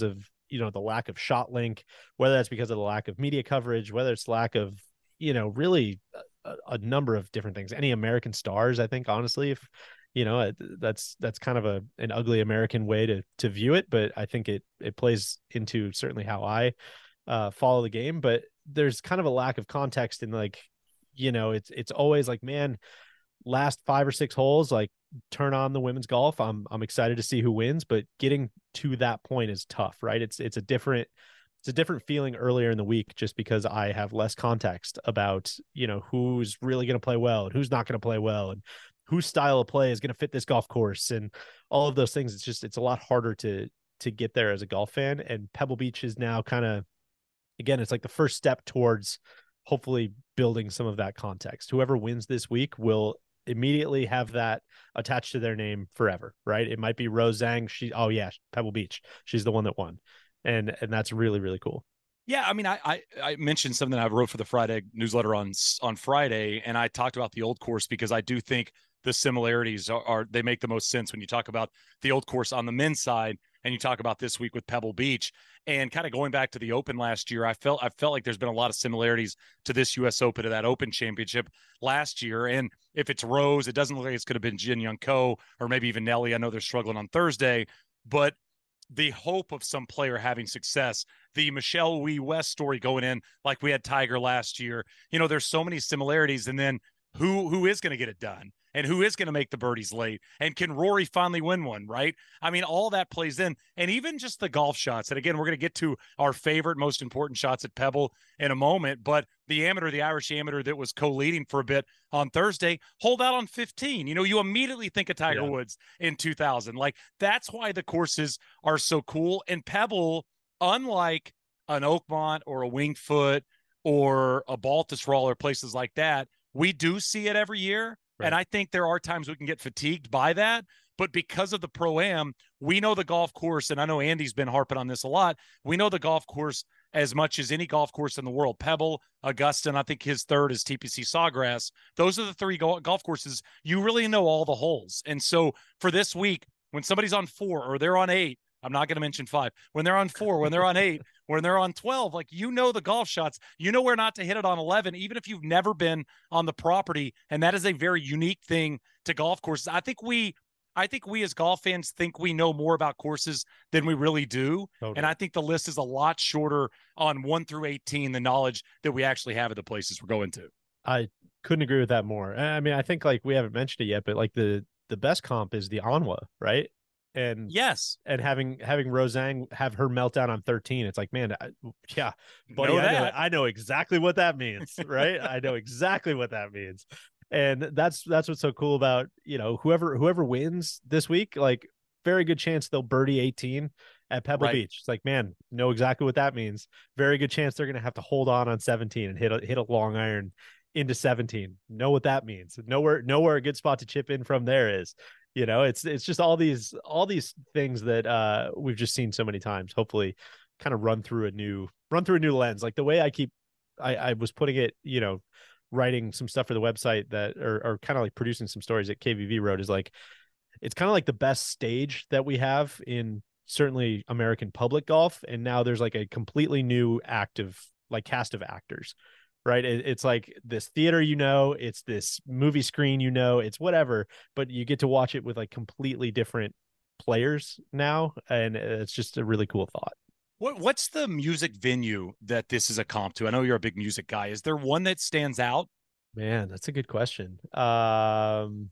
you know, the lack of shot link, whether that's because of the lack of media coverage, whether it's lack of, you know, really a, a number of different things. Any American stars, I think, honestly, if, you know, that's, that's kind of a, an ugly American way to, to view it, but I think it, it plays into certainly how I uh, follow the game. But there's kind of a lack of context in, like, you know, it's, it's always like, man, last five or six holes, like, turn on the women's golf. I'm, I'm excited to see who wins, but getting to that point is tough, right? It's, it's a different, it's a different feeling earlier in the week, just because I have less context about, you know, who's really going to play well and who's not going to play well, and whose style of play is going to fit this golf course, and all of those things. It's just, it's a lot harder to, to get there as a golf fan. And Pebble Beach is now kind of, again, it's like the first step towards hopefully building some of that context. Whoever wins this week will immediately have that attached to their name forever, right? It might be Rose Zhang. She, oh yeah, Pebble Beach. She's the one that won. And, and that's really, really cool. Yeah, I mean, I, I I mentioned something I wrote for the Friday newsletter on on Friday, and I talked about the old course because I do think the similarities are, are they make the most sense when you talk about the old course on the men's side, and you talk about this week with Pebble Beach. And kind of going back to the Open last year, I felt I felt like there's been a lot of similarities to this U S Open, to that Open Championship last year. And if it's Rose, it doesn't look like it's going to be Jin Young Ko or maybe even Nelly. I know they're struggling on Thursday, but the hope of some player having success, the Michelle Wie West story going in like we had Tiger last year, you know, there's so many similarities. And then who who is going to get it done? And who is going to make the birdies late? And can Rory finally win one, right? I mean, all that plays in. And even just the golf shots. And again, we're going to get to our favorite, most important shots at Pebble in a moment. But the amateur, the Irish amateur that was co-leading for a bit on Thursday, hold out on fifteen. You know, you immediately think of Tiger yeah. Woods in two thousand. Like, that's why the courses are so cool. And Pebble, unlike an Oakmont or a Winged Foot or a Baltusrol or places like that, we do see it every year. Right. And I think there are times we can get fatigued by that. But because of the Pro-Am, we know the golf course, and I know Andy's been harping on this a lot, we know the golf course as much as any golf course in the world. Pebble, Augusta, and I think his third is T P C Sawgrass. Those are the three go- golf courses you really know all the holes. And so for this week, when somebody's on four or they're on eight, I'm not going to mention five, when they're on four, when they're on eight, when they're on twelve, like, you know the golf shots, you know where not to hit it on eleven, even if you've never been on the property. And that is a very unique thing to golf courses. I think we, I think we as golf fans think we know more about courses than we really do. Totally. And I think the list is a lot shorter on one through eighteen, the knowledge that we actually have at the places we're going to. I couldn't agree with that more. I mean, I think, like, we haven't mentioned it yet, but like the, the best comp is the Anwa, right? And yes, and having having Rose Zhang have her meltdown on thirteen, it's like, man, I, yeah, buddy, know I, know, I know exactly what that means, right? I know exactly what that means, and that's that's what's so cool about, you know, whoever whoever wins this week, like, very good chance they'll birdie eighteen at Pebble right. Beach. It's like, man, know exactly what that means. Very good chance they're gonna have to hold on on seventeen and hit a, hit a long iron into seventeen. Know what that means. Know where know where a good spot to chip in from there is. You know, it's it's just all these all these things that uh, we've just seen so many times. Hopefully, kind of run through a new run through a new lens. Like the way I keep, I, I was putting it, you know, writing some stuff for the website that, or, or kind of like producing some stories that K V V wrote, is like, it's kind of like the best stage that we have in certainly American public golf, and now there's like a completely new active like cast of actors. Right. It, it's like this theater, you know, it's this movie screen, you know, it's whatever, but you get to watch it with like completely different players now. And it's just a really cool thought. What What's the music venue that this is a comp to? I know you're a big music guy. Is there one that stands out? Man, that's a good question. Um,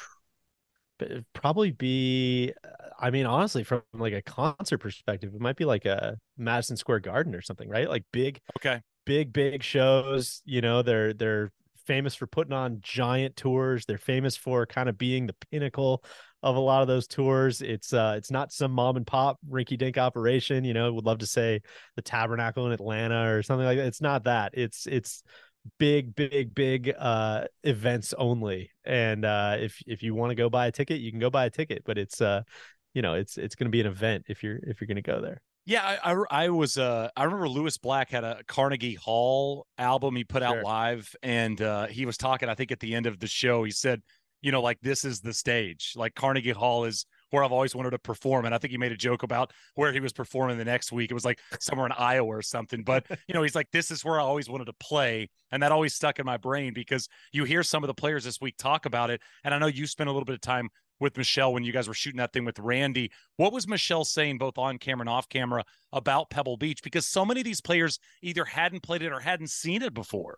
it'd probably be, I mean, honestly, from like a concert perspective, it might be like a Madison Square Garden or something, right? Like big. Okay. Big, big shows, you know, they're they're famous for putting on giant tours. They're famous for kind of being the pinnacle of a lot of those tours. It's uh it's not some mom and pop rinky dink operation, you know, would love to say the Tabernacle in Atlanta or something like that. It's not that. It's it's big, big, big uh events only. And uh if if you want to go buy a ticket, you can go buy a ticket, but it's uh you know, it's it's going to be an event if you're if you're going to go there. Yeah, I, I, I was. Uh, I remember Lewis Black had a Carnegie Hall album he put out sure. live, and uh, he was talking. I think at the end of the show, he said, "You know, like this is the stage. Like Carnegie Hall is where I've always wanted to perform. And I think he made a joke about where he was performing the next week. It was like somewhere in Iowa or something. But, you know, he's like, this is where I always wanted to play. And that always stuck in my brain because you hear some of the players this week talk about it. And I know you spent a little bit of time with Michelle when you guys were shooting that thing with Randy. What was Michelle saying both on camera and off camera about Pebble Beach? Because so many of these players either hadn't played it or hadn't seen it before.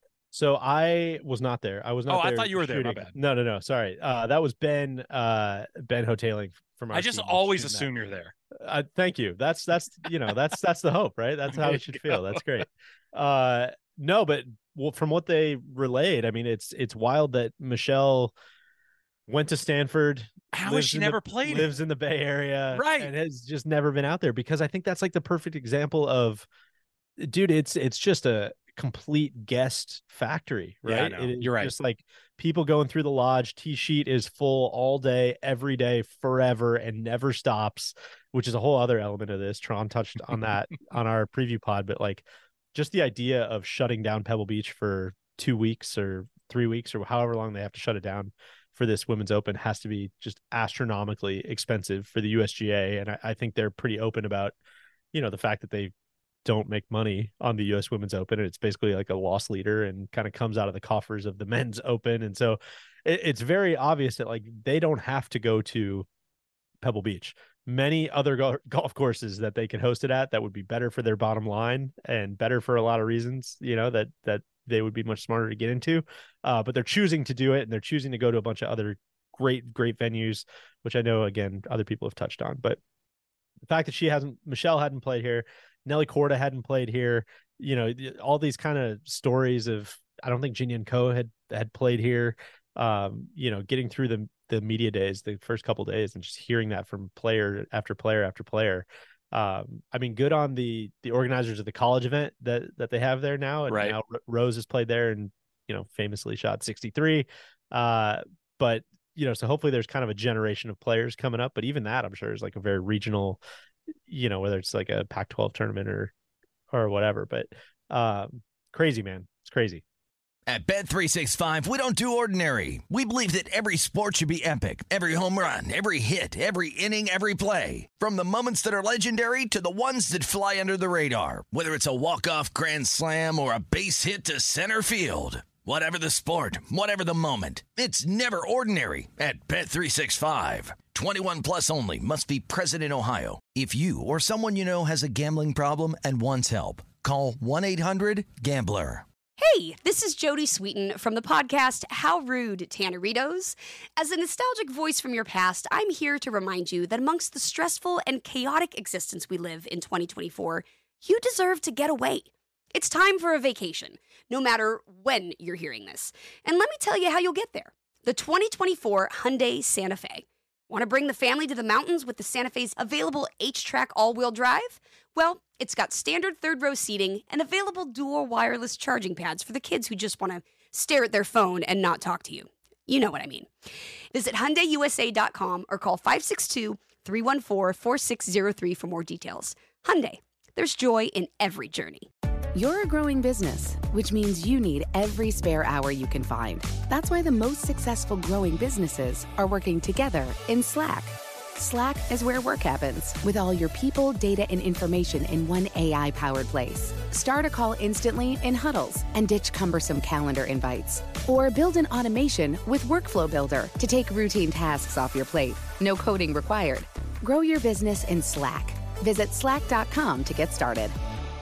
So I was not there. I was not oh, there. I thought you were shooting. there. My bad. No, no, no. Sorry. Uh, that was Ben, uh, Ben Hoteling from our I just team always shooting assume that. you're there. Uh, thank you. That's, that's, you know, that's, that's the hope, right? That's how There it should you feel. go. That's great. Uh, no, but well, from what they relayed, I mean, it's, it's wild that Michelle went to Stanford. How has lives she in never the, played lives it? in the Bay Area, Right. and has just never been out there, because I think that's like the perfect example of, dude, it's it's just a complete guest factory, Yeah, I right? know. It is You're right. just like people going through the lodge. Tee sheet is full all day, every day, forever, and never stops, which is a whole other element of this. Tron touched on that on our preview pod, but like just the idea of shutting down Pebble Beach for two weeks or three weeks or however long they have to shut it down for this Women's Open has to be just astronomically expensive for the U S G A. And I, I think they're pretty open about, you know, the fact that they don't make money on the U S Women's Open, and it's basically like a loss leader and kind of comes out of the coffers of the Men's Open. And so it, it's very obvious that like they don't have to go to Pebble Beach. Many other go- golf courses that they can host it at that would be better for their bottom line and better for a lot of reasons, you know, that that they would be much smarter to get into. Uh, but they're choosing to do it, and they're choosing to go to a bunch of other great, great venues, which I know, again, other people have touched on. But the fact that she hasn't, Michelle hadn't played here, Nelly Korda hadn't played here, you know, all these kind of stories of, I don't think Jin Yun Ko had had played here. Um, you know, getting through the the media days, the first couple of days, and just hearing that from player after player after player. Um, I mean, good on the the organizers of the college event that that they have there now. And Right. now Rose has played there and, you know, famously shot sixty-three. Uh, but you know, so hopefully there's kind of a generation of players coming up. But even that, I'm sure, is like a very regional, you know, whether it's like a Pac twelve tournament or or whatever. But um, crazy, man, it's crazy. At Bet three sixty-five, we don't do ordinary. We believe that every sport should be epic. Every home run, every hit, every inning, every play. From the moments that are legendary to the ones that fly under the radar. Whether it's a walk-off grand slam or a base hit to center field. Whatever the sport, whatever the moment. It's never ordinary at Bet three sixty-five. twenty-one plus only. Must be present in Ohio. If you or someone you know has a gambling problem and wants help, call one eight hundred gambler. Hey, this is Jody Sweeten from the podcast How Rude, Tanneritos. As a nostalgic voice from your past, I'm here to remind you that amongst the stressful and chaotic existence we live in twenty twenty-four, you deserve to get away. It's time for a vacation, no matter when you're hearing this. And let me tell you how you'll get there. The twenty twenty-four Hyundai Santa Fe. Want to bring the family to the mountains with the Santa Fe's available H-Track all-wheel drive? Well, it's got standard third-row seating and available dual wireless charging pads for the kids who just want to stare at their phone and not talk to you. You know what I mean. Visit Hyundai U S A dot com or call five six two, three one four, four six zero three for more details. Hyundai, there's joy in every journey. You're a growing business, which means you need every spare hour you can find. That's why the most successful growing businesses are working together in Slack. Slack is where work happens, with all your people, data, and information in one A I-powered place. Start a call instantly in huddles and ditch cumbersome calendar invites. Or build an automation with Workflow Builder to take routine tasks off your plate. No coding required. Grow your business in Slack. Visit slack dot com to get started.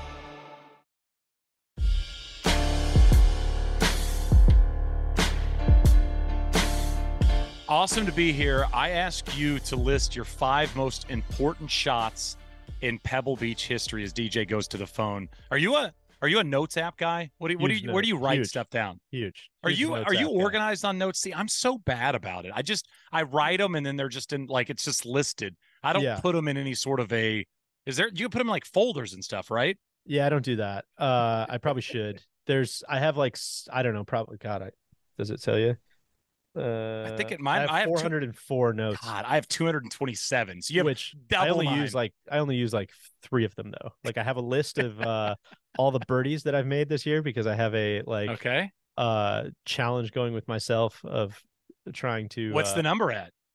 Awesome to be here. I ask you to list your five most important shots in Pebble Beach history as D J goes to the phone. Are you a are you a notes app guy? What do you, what do Huge you where do you note- wait huge. stuff down? Huge. Are Huge you notes are you app guy. organized on notes? See, I'm so bad about it. I just I write them and then they're just in like it's just listed. I don't Yeah. put them in any sort of a. Is there you put them in like folders and stuff, right? Yeah, I don't do that. Uh, I probably should. There's, I have like, s- I don't know, probably. God, I, does it tell you? Uh, I think it might- I have, I have two- four hundred four notes, God, I have two hundred twenty-seven. So you have which I double only mine. use like I only use like three of them though. Like I have a list of uh all the birdies that I've made this year because I have a like okay. uh challenge going with myself of trying to. What's uh, the number at?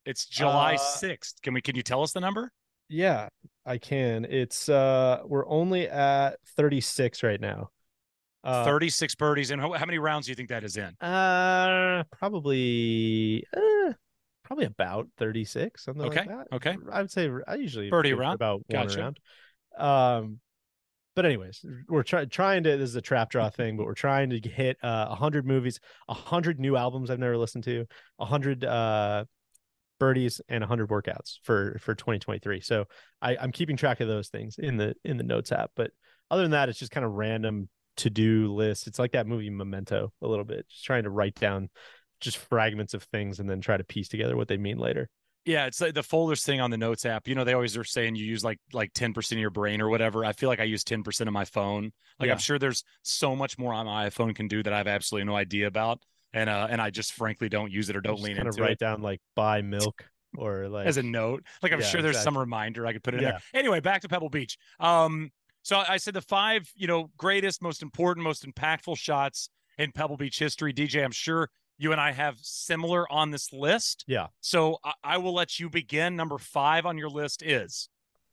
It's July Uh, sixth. Can we? Can you tell us the number? Yeah, I can. It's uh we're only at thirty-six right now. Uh thirty-six birdies. And how, how many rounds do you think that is in? uh probably uh, probably about thirty-six, something Okay. like that. Okay. I would say I usually Birdie go for around. about one Gotcha. around. Um but anyways, we're trying trying to this is a trap draw thing, but we're trying to hit uh one hundred movies, one hundred new albums I've never listened to, one hundred uh birdies and one hundred workouts for for twenty twenty-three. So I, I'm keeping track of those things in the in the notes app. But other than that, it's just kind of random to-do list. It's like that movie Memento a little bit, just trying to write down just fragments of things and then try to piece together what they mean later. Yeah, it's like the folders thing on the notes app. You know, they always are saying you use like like ten percent of your brain or whatever. I feel like I use ten percent of my phone. Like Yeah. I'm sure there's so much more on my iPhone can do that I have absolutely no idea about. And uh and I just frankly don't use it or don't Just lean kind into of write it down like buy milk or like as a note. Like I'm Yeah, sure there's exactly. some reminder I could put in Yeah. there. Anyway, back to Pebble Beach. Um, so I said the five, you know, greatest, most important, most impactful shots in Pebble Beach history. D J, I'm sure you and I have similar on this list. Yeah. So I, I will let you begin. Number five on your list is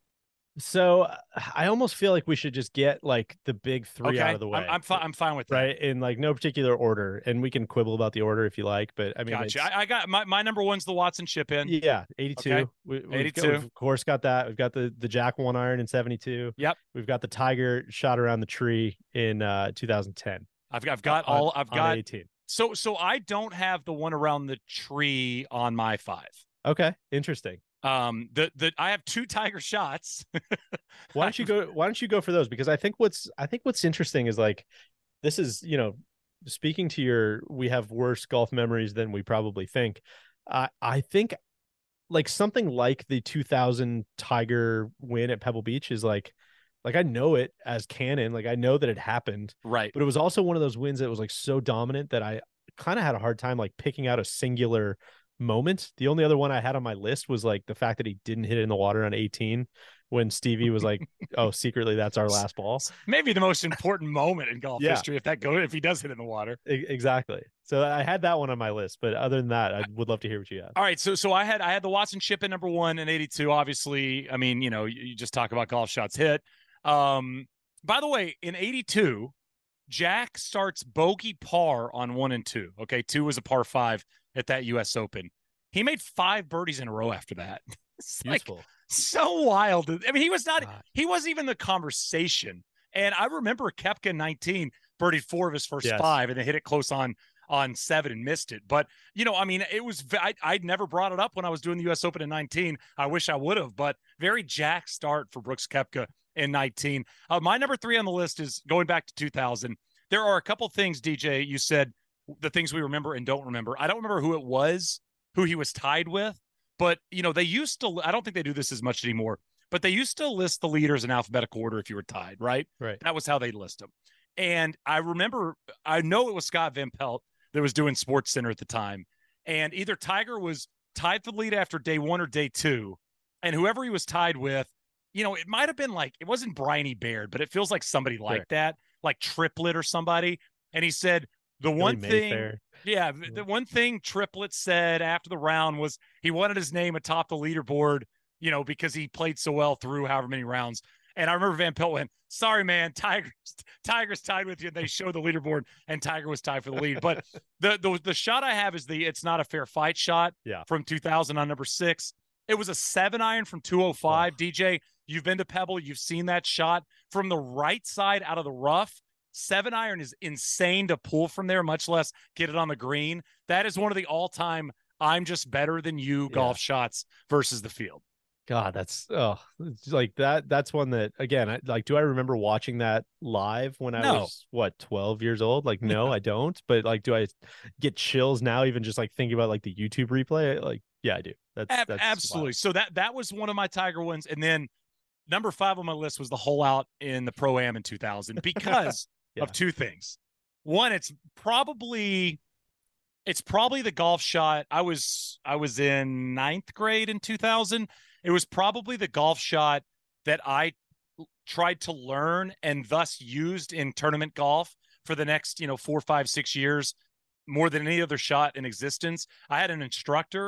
So I almost feel like we should just get like the big three okay. out of the way. I'm I'm, fi- I'm fine with that. right in like no particular order, and we can quibble about the order if you like, but I mean Gotcha. it's- I, I got my, my number one's the Watson chip in. yeah, eighty-two. Okay. We, we've got- eighty-two. we've of course got that. We've got the the Jack one iron in seventy-two. Yep. We've got the Tiger shot around the tree in uh two thousand ten. I've I've got on- all I've on got eighteen. so so I don't have the one around the tree on my five. Okay, interesting. Um, the the I have two Tiger shots. Why don't you go? Why don't you go for those? Because I think what's I think what's interesting is like this is you know speaking to your we have worse golf memories than we probably think. I I think like something like the two thousand Tiger win at Pebble Beach is like like I know it as canon. Like I know that it happened, Right. but it was also one of those wins that was like so dominant that I kind of had a hard time like picking out a singular moment. The only other one I had on my list was like the fact that he didn't hit it in the water on eighteen when Stevie was like, "Oh, secretly that's our last ball." Maybe the most important moment in golf Yeah. history if that go if he does hit in the water. E- exactly. So I had that one on my list, but other than that, I would love to hear what you have. All right, so so I had I had the Watson chip in number one and eighty-two. Obviously, I mean, you know, you, you just talk about golf shots hit. Um, by the way, in eighty-two, Jack starts bogey par on one and two. Okay, two was a par five at that U S Open. He made five birdies in a row after that. It's like Useful. so wild. I mean, he was not, God. he wasn't even the conversation. And I remember Koepka nineteen birdied four of his first Yes. five and then hit it close on on seven and missed it. But, you know, I mean, it was, I, I'd never brought it up when I was doing the U S Open in nineteen. I wish I would have, but very Jack start for Brooks Koepka in nineteen. Uh, my number three on the list is going back to two thousand. There are a couple things, D J, you said the things we remember and don't remember. I don't remember who it was, who he was tied with, but, you know, they used to, I don't think they do this as much anymore, but they used to list the leaders in alphabetical order if you were tied, right? Right. That was how they list them. And I remember, I know it was Scott Van Pelt that was doing Sports Center at the time. And either Tiger was tied for the lead after day one or day two. And whoever he was tied with, you know, it might have been like, it wasn't Bryony Baird, but it feels like somebody like Sure. that, like Triplett or somebody. And he said, the Billy one thing, Mayfair. yeah, the, the one thing Triplett said after the round was he wanted his name atop the leaderboard, you know, because he played so well through however many rounds. And I remember Van Pelt went, sorry, man, Tiger's, Tiger's tied with you. And they showed the leaderboard and Tiger was tied for the lead. But the, the the shot I have is the It's Not a Fair Fight shot Yeah. from two thousand on number six. It was a seven iron from two oh five. Oh. D J, you've been to Pebble. You've seen that shot from the right side out of the rough. Seven iron is insane to pull from there, much less get it on the green. That is one of the all-time I'm just better than you golf shots versus the field. God, that's oh, it's like that. That's one that again, I, like, do I remember watching that live when I No. was what twelve years old? Like, no, I don't. But like, do I get chills now, even just like thinking about like the YouTube replay? Like, yeah, I do. That's, Ab- that's absolutely. wild. So that that was one of my Tiger wins, and then number five on my list was the hole out in the Pro Am in two thousand because Yeah. of two things. One, it's probably it's probably the golf shot. I was I was in ninth grade in two thousand. It was probably the golf shot that I tried to learn and thus used in tournament golf for the next, you know, four, five, six years, more than any other shot in existence. I had an instructor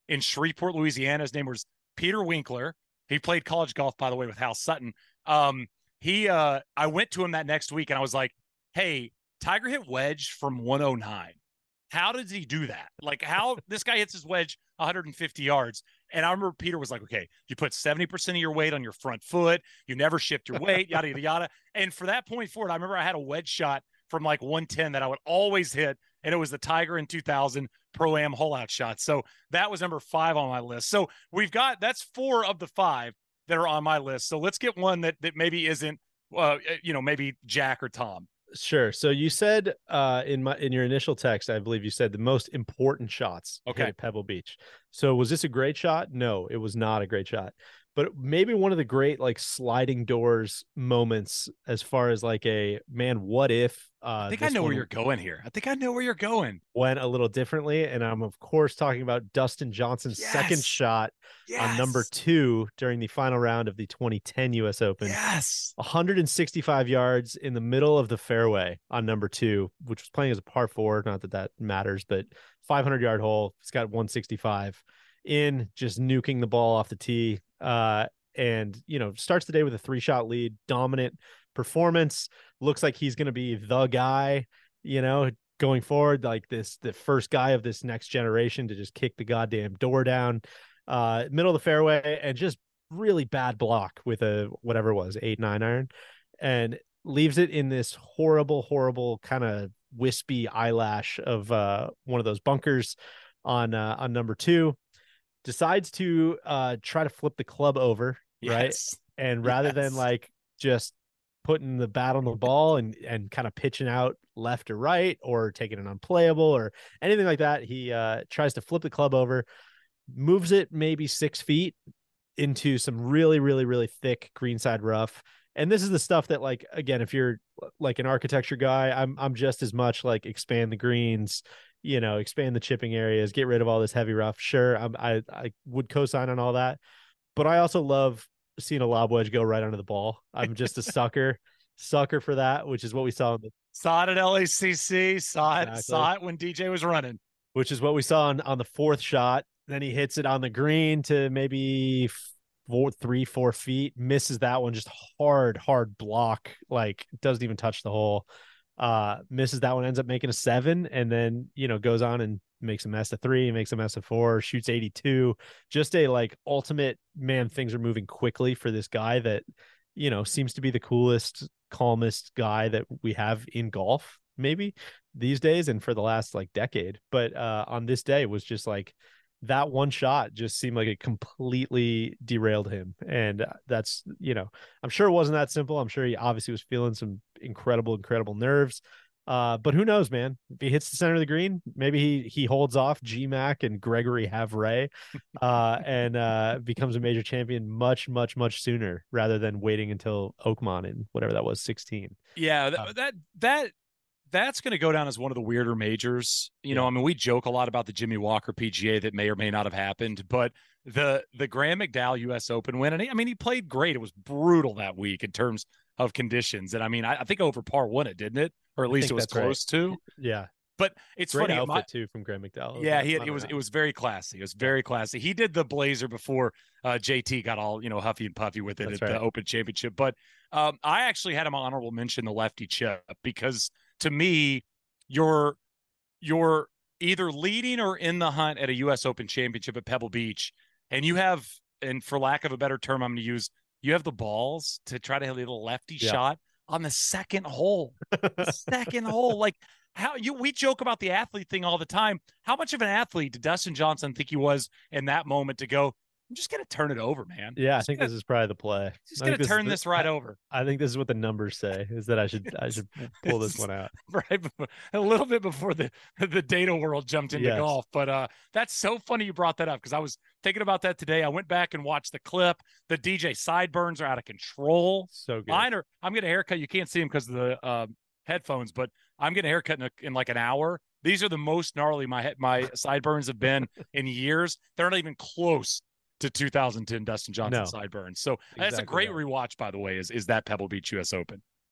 in Shreveport, Louisiana. His name was Peter Winkler. He played college golf, by the way, with Hal Sutton. Um, he, uh, I went to him that next week and I was like, hey, Tiger hit wedge from one oh nine. How does he do that? Like how this guy hits his wedge one hundred fifty yards. And I remember Peter was like, okay, you put seventy percent of your weight on your front foot. You never shift your weight, yada, yada, yada. And for that point forward, I remember I had a wedge shot from like one ten that I would always hit. And it was the Tiger in two thousand Pro-Am hole-out shot. So that was number five on my list. So we've got, that's four of the five that are on my list. So let's get one that, that maybe isn't, uh, you know, maybe Jack or Tom. Sure. So you said uh, in my in your initial text, I believe you said the most important shots okay. at Pebble Beach. So was this a great shot? No, it was not a great shot. But maybe one of the great like sliding doors moments as far as like a man, what if uh, I think I know where you're going here. I think I know where you're going. Went a little differently. And I'm of course talking about Dustin Johnson's yes. second shot yes. on number two during the final round of the twenty ten U S Open. Yes. one hundred sixty-five yards in the middle of the fairway on number two, which was playing as a par four. Not that that matters, but five hundred yard hole. It's got one sixty-five in, just nuking the ball off the tee. Uh, and, you know, starts the day with a three shot lead, dominant performance. Looks like he's going to be the guy, you know, going forward, like this, the first guy of this next generation to just kick the goddamn door down, uh, middle of the fairway, and just really bad block with a, whatever it was, eight, nine iron, and leaves it in this horrible, horrible kind of wispy eyelash of, uh, one of those bunkers on, uh, on number two. Decides to uh try to flip the club over, yes. right? And rather yes. than like just putting the bat on the ball and and kind of pitching out left or right or taking it unplayable or anything like that, he uh tries to flip the club over, moves it maybe six feet into some really, really, really thick greenside rough. And this is the stuff that, like, again, if you're like an architecture guy, I'm I'm just as much like expand the greens, you know, expand the chipping areas, get rid of all this heavy rough. Sure, I'm, I I would co-sign on all that, but I also love seeing a lob wedge go right under the ball. I'm just a sucker, sucker for that, which is what we saw. In the, saw it at L A C C, saw exactly. it, saw it when D J was running. Which is what we saw on, on the fourth shot. Then he hits it on the green to maybe four, three, four feet, misses that one, just hard, hard block, like doesn't even touch the hole. Uh, misses that one, ends up making a seven, and then, you know, goes on and makes a mess of three, makes a mess of four, shoots eighty-two. Just a like ultimate, man, things are moving quickly for this guy that, you know, seems to be the coolest, calmest guy that we have in golf, maybe these days and for the last like decade. But uh, on this day was just like that one shot just seemed like it completely derailed him. And that's, you know, I'm sure it wasn't that simple. I'm sure he obviously was feeling some incredible, incredible nerves. Uh, but who knows, man? If he hits the center of the green, maybe he he holds off G Mac and Gregory Havray uh, and uh, becomes a major champion much, much, much sooner rather than waiting until Oakmont in whatever that was, sixteen. Yeah, th- uh, that that that's going to go down as one of the weirder majors. You know, yeah. I mean, we joke a lot about the Jimmy Walker P G A that may or may not have happened, but the the Graham McDowell U S Open win, and he, I mean, he played great. It was brutal that week in terms of conditions, and I mean, I, I think over par won it, didn't it? Or at I least it was that's close right. to. Yeah. But it's Great funny. outfit my, too from Graham McDowell. Yeah, he had, it was it was very classy. It was very classy. He did the blazer before uh, J T got all, you know, huffy and puffy with it That's at right. the Open Championship. But um, I actually had him honorable mention the lefty chip because to me, you're you're either leading or in the hunt at a U S Open Championship at Pebble Beach, and you have, and for lack of a better term, I'm going to use, you have the balls to try to hit a lefty Yeah. shot on the second hole. second hole, like. How you we joke about the athlete thing all the time. How much of an athlete did Dustin Johnson think he was in that moment to go, I'm just gonna turn it over, man. Yeah, I Just think gonna, this is probably the play. just I gonna think turn is this the, right I, over. I think this is what the numbers say, is that I should I should pull this one out. Right before, a little bit before the the data world jumped into Yes. golf. But uh that's so funny you brought that up because I was thinking about that today. I went back and watched the clip. The D J sideburns are out of control. So good. Mine are, I'm getting a haircut. You can't see them because of the uh, headphones, but I'm getting a haircut in, a, in like an hour. These are the most gnarly my head, my sideburns have been in years. They're not even close to two thousand ten Dustin Johnson No. sideburns. So that's a Exactly great right. rewatch, by the way, is, is that Pebble Beach U S Open.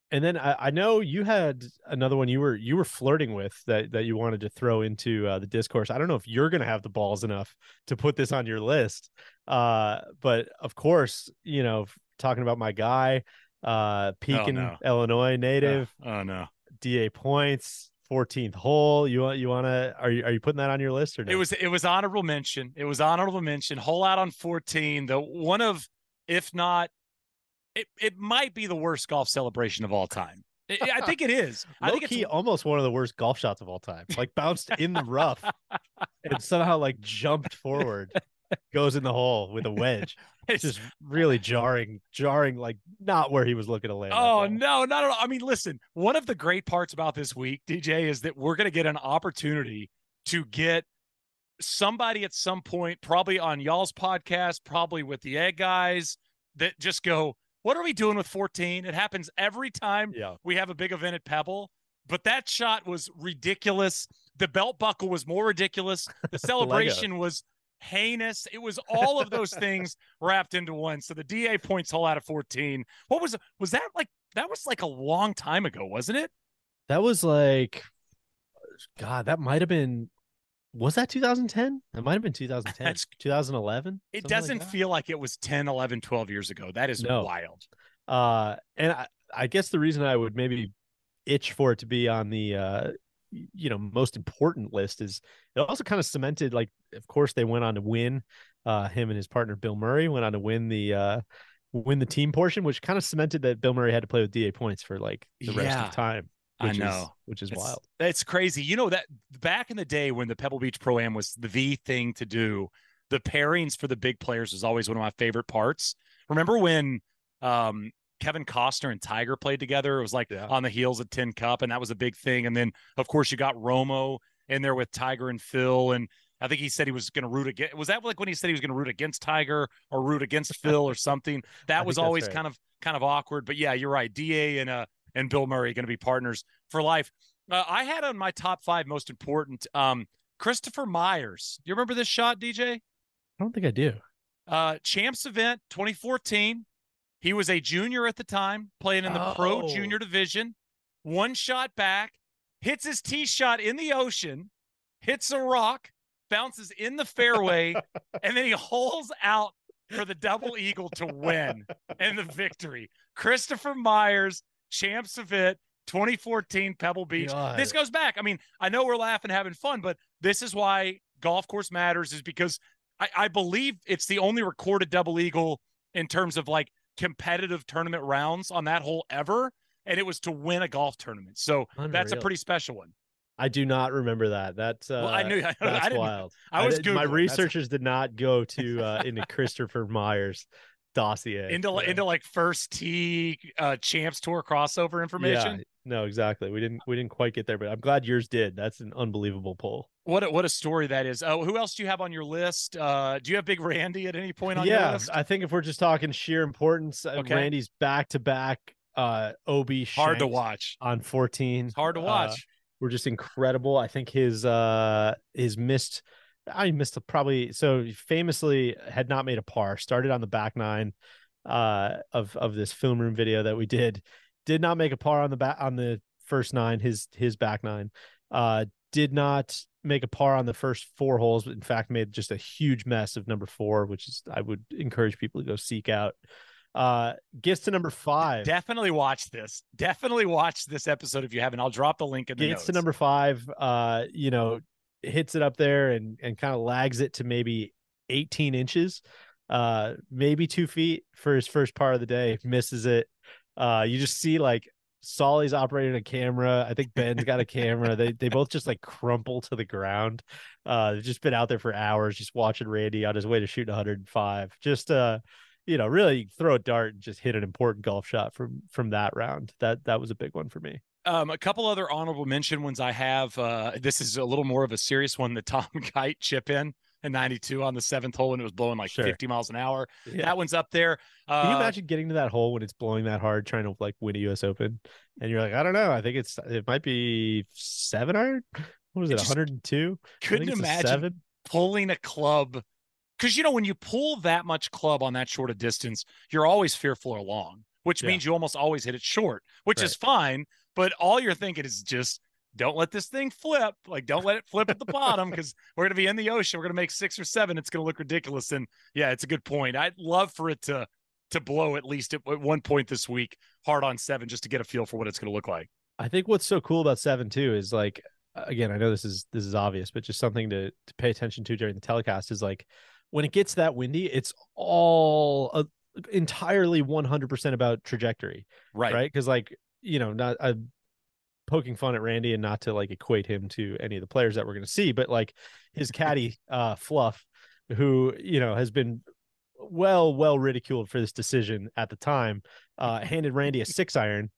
And then I, I know you had another one you were you were flirting with that that you wanted to throw into uh, the discourse. I don't know if you're going to have the balls enough to put this on your list, uh, but of course, you know, talking about my guy, uh, Pekin, oh, no. Illinois native. Uh, oh no, D A points, fourteenth hole. You want you want to? Are you are you putting that on your list or no? It was it was honorable mention. It was honorable mention. Hole out on fourteen. The one of, if not. It, it might be the worst golf celebration of all time. I, I think it is. I think Low-key, it's almost one of the worst golf shots of all time. Like bounced in the rough and somehow like jumped forward, goes in the hole with a wedge. It's just really jarring, jarring, like not where he was looking to land. Oh, no, not at all. I mean, listen, one of the great parts about this week, D J, is that we're going to get an opportunity to get somebody at some point, probably on y'all's podcast, probably with the Egg Guys, that just go, what are we doing with fourteen? It happens every time yeah. we have a big event at Pebble, but that shot was ridiculous. The belt buckle was more ridiculous. The celebration was heinous. It was all of those things wrapped into one. So the D A points hole out of fourteen. What was, was that like, that was like a long time ago, wasn't it? That was like, God, that might've been, was that two thousand ten? It might've been two thousand ten, two thousand eleven. It doesn't like feel like it was ten, eleven, twelve years ago. That is no. wild. Uh, and I, I guess the reason I would maybe itch for it to be on the, uh, you know, most important list is it also kind of cemented, like, of course they went on to win, uh, him and his partner, Bill Murray, went on to win the, uh, win the team portion, which kind of cemented that Bill Murray had to play with D A points for like the yeah. rest of the time. Which I know, is, which is it's, wild. It's crazy. You know that back in the day when the Pebble Beach Pro-Am was the the thing to do, the pairings for the big players was always one of my favorite parts. Remember when um, Kevin Costner and Tiger played together? It was like yeah. on the heels of Tin Cup, and that was a big thing. And then, of course, you got Romo in there with Tiger and Phil, and I think he said he was going to root against. Was that like when he said he was going to root against Tiger or root against Phil or something? That was always right. kind of kind of awkward. But yeah, you're right. D A and uh and Bill Murray going to be partners for life. Uh, I had on my top five most important um, Christopher Myers. Do you remember this shot, D J? I don't think I do. Uh, Champs event twenty fourteen. He was a junior at the time, playing in the oh. pro junior division. One shot back, hits his tee shot in the ocean, hits a rock, bounces in the fairway, and then he holes out for the double eagle to win and the victory. Christopher Myers, Champs event twenty fourteen, Pebble Beach. God. This goes back. I mean, I know we're laughing, having fun, but this is why golf course matters, is because I, I believe it's the only recorded double eagle in terms of like competitive tournament rounds on that hole ever. And it was to win a golf tournament. So Unreal. That's a pretty special one. I do not remember that. That's uh, well, I knew that's I didn't, wild. I was I, my researchers that's... did not go to uh, into Christopher Myers dossier into so. into like first tee uh, Champs Tour crossover information. Yeah, no, exactly. We didn't we didn't quite get there, but I'm glad yours did. That's an unbelievable poll. What a, what a story that is. Oh, who else do you have on your list? Uh, do you have Big Randy at any point on yeah, your list? I think if we're just talking sheer importance, okay. Randy's back to back. Uh, Obi hard to watch on fourteen. It's hard to watch. Uh, were just incredible. I think his uh his missed. I missed a, probably so famously had not made a par. Started on the back nine uh, of of this film room video that we did. Did not make a par on the back on the first nine. His his back nine. Uh, did not make a par on the first four holes. But in fact, made just a huge mess of number four, which is I would encourage people to go seek out. Uh, gets to number five. Definitely watch this. Definitely watch this episode if you haven't. I'll drop the link in the gets notes. to number five. Uh, you know. Hits it up there and and kind of lags it to maybe eighteen inches, uh, maybe two feet for his first part of the day. Misses it. Uh, you just see like Solly's operating a camera. I think Ben's got a camera. They they both just like crumple to the ground. Uh, they've just been out there for hours, just watching Randy on his way to shoot one hundred five. Just uh, you know, really throw a dart and just hit an important golf shot from from that round. That that was a big one for me. Um, a couple other honorable mention ones I have. Uh, this is a little more of a serious one. The Tom Kite chip in in ninety-two on the seventh hole when it was blowing like sure. fifty miles an hour. Yeah. That one's up there. Uh, Can you imagine getting to that hole when it's blowing that hard, trying to like win a U S Open, and you're like, I don't know. I think it's it might be seven iron. What was it? one hundred two. Couldn't imagine pulling a club. Because, you know, when you pull that much club on that short a distance, you're always fearful or long, which Yeah. means you almost always hit it short, which Right. is fine. But all you're thinking is just don't let this thing flip. Like, don't let it flip at the bottom because we're going to be in the ocean. We're going to make six or seven. It's going to look ridiculous. And yeah, it's a good point. I'd love for it to to blow at least at, at one point this week, hard on seven, just to get a feel for what it's going to look like. I think what's so cool about seven too is like, again, I know this is this is obvious, but just something to to pay attention to during the telecast is like when it gets that windy, it's all uh, entirely one hundred percent about trajectory, Right. right? Because like, you know, not I'm poking fun at Randy and not to like equate him to any of the players that we're going to see, but like his caddy uh Fluff, who, you know, has been well well ridiculed for this decision at the time, uh handed Randy a six iron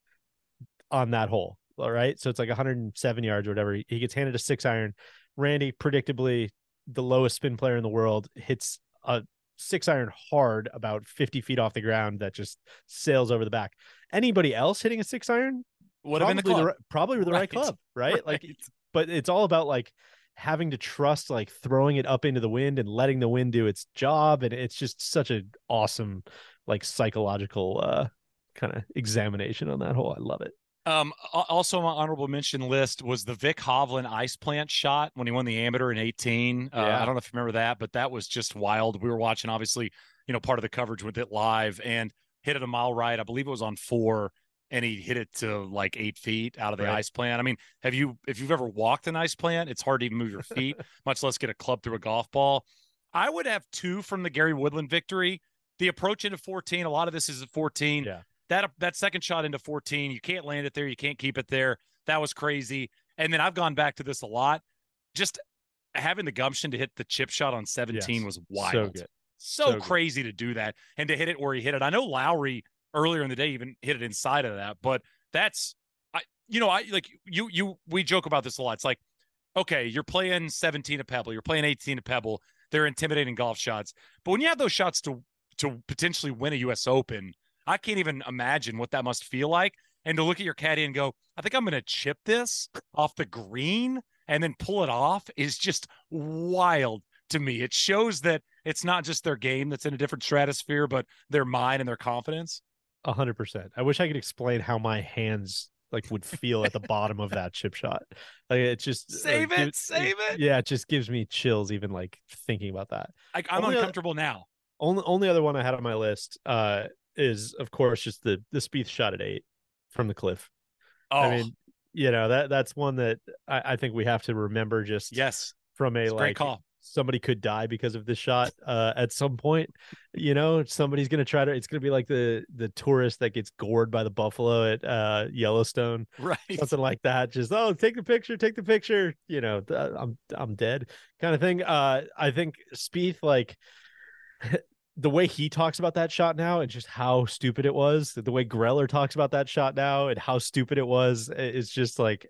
on that hole. All right, so it's like one hundred seven yards or whatever. He gets handed a six iron. Randy, predictably the lowest spin player in the world, hits a six iron hard about fifty feet off the ground that just sails over the back. Anybody else hitting a six iron Would have been the probably club. right- probably with the right, Right. club, right? Like, Right. but it's all about like having to trust like throwing it up into the wind and letting the wind do its job, and it's just such an awesome like psychological uh kind of examination on that hole. I love it. Um, al- also on my honorable mention list was the Vic Hovland ice plant shot when he won the amateur in eighteen. Uh, Yeah. I don't know if you remember that, but that was just wild. We were watching, obviously, you know, part of the coverage with it live, and hit it a mile right. I believe it was on four, and he hit it to like eight feet out of the Right. ice plant. I mean, have you, if you've ever walked an ice plant, it's hard to even move your feet, much less get a club through a golf ball. I would have two from the Gary Woodland victory. The approach into fourteen, a lot of this is at fourteen. Yeah. That that second shot into fourteen, you can't land it there. You can't keep it there. That was crazy. And then I've gone back to this a lot. Just having the gumption to hit the chip shot on seventeen Yes. was wild. So good. So, So good. crazy to do that and to hit it where he hit it. I know Lowry earlier in the day even hit it inside of that, but that's, I you know, I like you, you, we joke about this a lot. It's like, okay, you're playing seventeen at Pebble, you're playing eighteen at Pebble. They're intimidating golf shots. But when you have those shots to to potentially win a U S Open, I can't even imagine what that must feel like. And to look at your caddy and go, I think I'm going to chip this off the green and then pull it off is just wild to me. It shows that it's not just their game that's in a different stratosphere, but their mind and their confidence. A hundred percent. I wish I could explain how my hands like would feel at the bottom of that chip shot. Like it just Save uh, it, gives- save it. Yeah, it just gives me chills even like thinking about that. Like, I'm Only other- uncomfortable now. Only only other one I had on my list uh is of course just the the Spieth shot at eight from the cliff. Oh, I mean, you know, that that's one that I, I think we have to remember just yes. from a It's a great like call. somebody could die because of this shot uh at some point. You know, somebody's gonna try to it's gonna be like the the tourist that gets gored by the buffalo at uh Yellowstone, Right. something like that. Just oh, take the picture, take the picture. You know, th- I'm I'm dead, kind of thing. Uh, I think Spieth, like the way he talks about that shot now and just how stupid it was, the way Greller talks about that shot now and how stupid it was, is just like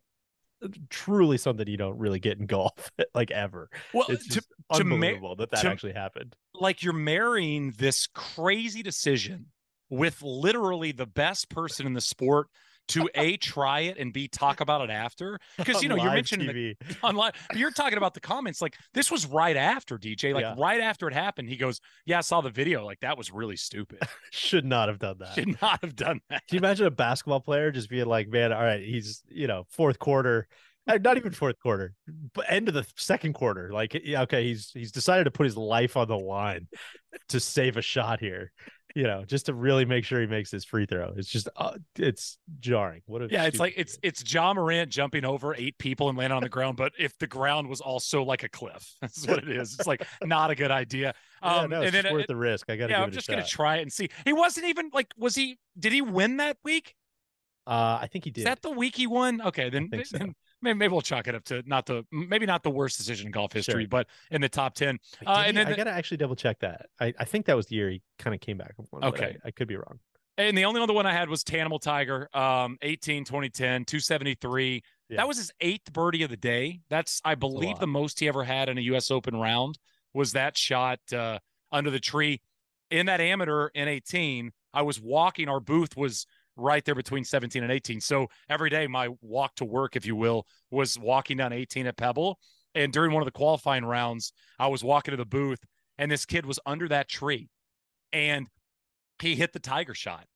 truly something you don't really get in golf, like ever. Well, It's to, just to ma- unbelievable that that to- actually happened. like you're marrying this crazy decision with literally the best person in the sport to A, try it, and B, talk about it after. Because, you know, On you're live mentioning the, T V. online. You're talking about the comments. Like, this was right after, D J. Like, Yeah. right after it happened, he goes, yeah, I saw the video. Like, that was really stupid. Should not have done that. Should not have done that. Can you imagine a basketball player just being like, man, all right, he's, you know, fourth quarter, uh, not even fourth quarter, but end of the second quarter. Like, yeah, okay, he's he's decided to put his life on the line to save a shot here, you know, just to really make sure he makes his free throw. It's just, uh, it's jarring. What a Yeah, it's stupid like it's thing. it's John Morant jumping over eight people and landing on the ground, but if the ground was also like a cliff, that's what it is. It's like not a good idea. Yeah, Um, no, it's and then just worth it- the risk. I got to yeah, give I'm it just a gonna shot. try it and see. He wasn't even like, was he? Did he win that week? Uh, I think he Is did. that the week he won? Okay, then, think so. then maybe, maybe we'll chalk it up to not the maybe not the worst decision in golf history, Sure. but in the top ten. Wait, Uh, did and he? then I the- got to actually double check that. I, I think that was the year he kind of came back. and won, but Okay. I, I could be wrong. And the only other one I had was Tanimal Tiger, um, eighteen, twenty ten, two seventy-three. Yeah. That was his eighth birdie of the day. That's, I believe, lot. the most he ever had in a U S Open round was that shot uh, under the tree. In that amateur in eighteen, I was walking. Our booth was right there between seventeen and eighteen. So every day, my walk to work, if you will, was walking down eighteen at Pebble. And during one of the qualifying rounds, I was walking to the booth, and this kid was under that tree. And he hit the Tiger shot.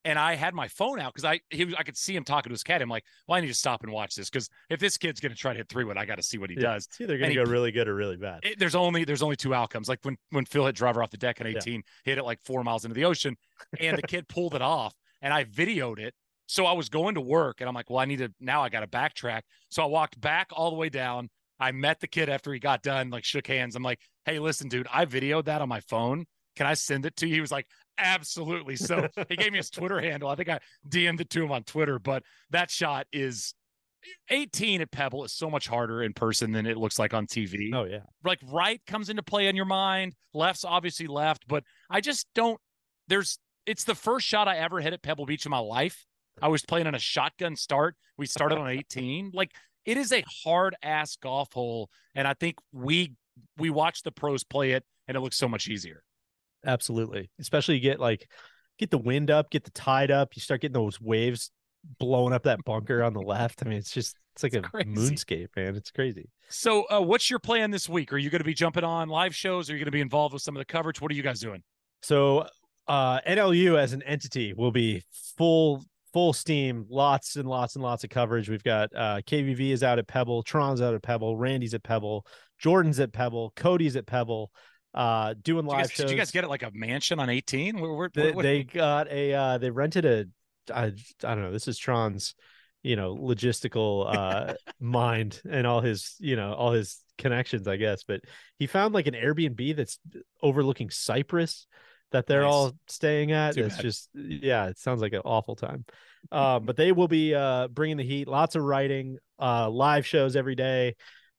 And I had my phone out because I he was, I could see him talking to his cat. I'm like, well, I need to stop and watch this because if this kid's going to try to hit three wood, I got to see what he yeah, does. It's either going to go really good or really bad. It, there's only there's only two outcomes. Like when when Phil hit driver off the deck in eighteen, yeah. hit it like four miles into the ocean, and the kid pulled it off, and I videoed it. So I was going to work, and I'm like, well, I need to now. I got to backtrack. So I walked back all the way down. I met the kid after he got done, like shook hands. I'm like, hey, listen, dude, I videoed that on my phone. Can I send it to you? He was like, absolutely. So he gave me his Twitter handle. I think I D M'd it to him on Twitter, but that shot is eighteen at Pebble is so much harder in person than it looks like on T V. Oh, yeah. Like right comes into play in your mind. Left's obviously left, but I just don't, there's, it's the first shot I ever hit at Pebble Beach in my life. I was playing on a shotgun start. We started on eighteen. Like it is a hard ass golf hole. And I think we, we watch the pros play it and it looks so much easier. Absolutely. Especially you get like, get the wind up, get the tide up. You start getting those waves blowing up that bunker on the left. I mean, it's just, it's like it's a crazy moonscape, man. It's crazy. So uh, what's your plan this week? Are you going to be jumping on live shows? Are you going to be involved with some of the coverage? What are you guys doing? So uh, N L U as an entity will be full, full steam, lots and lots and lots of coverage. We've got uh, K V V is out at Pebble, Tron's out at Pebble, Randy's at Pebble, Jordan's at Pebble, Cody's at Pebble. Uh, doing live did guys, shows. Did you guys get it like a mansion on eighteen? Where, where, they, what? they got a, uh, they rented a, I, I don't know. This is Tron's, you know, logistical uh, mind and all his, you know, all his connections, I guess. But he found like an Airbnb that's overlooking Cyprus that they're Nice. all staying at. Too It's bad. just, yeah, it sounds like an awful time. Uh, but they will be uh, bringing the heat. Lots of writing, uh, live shows every day.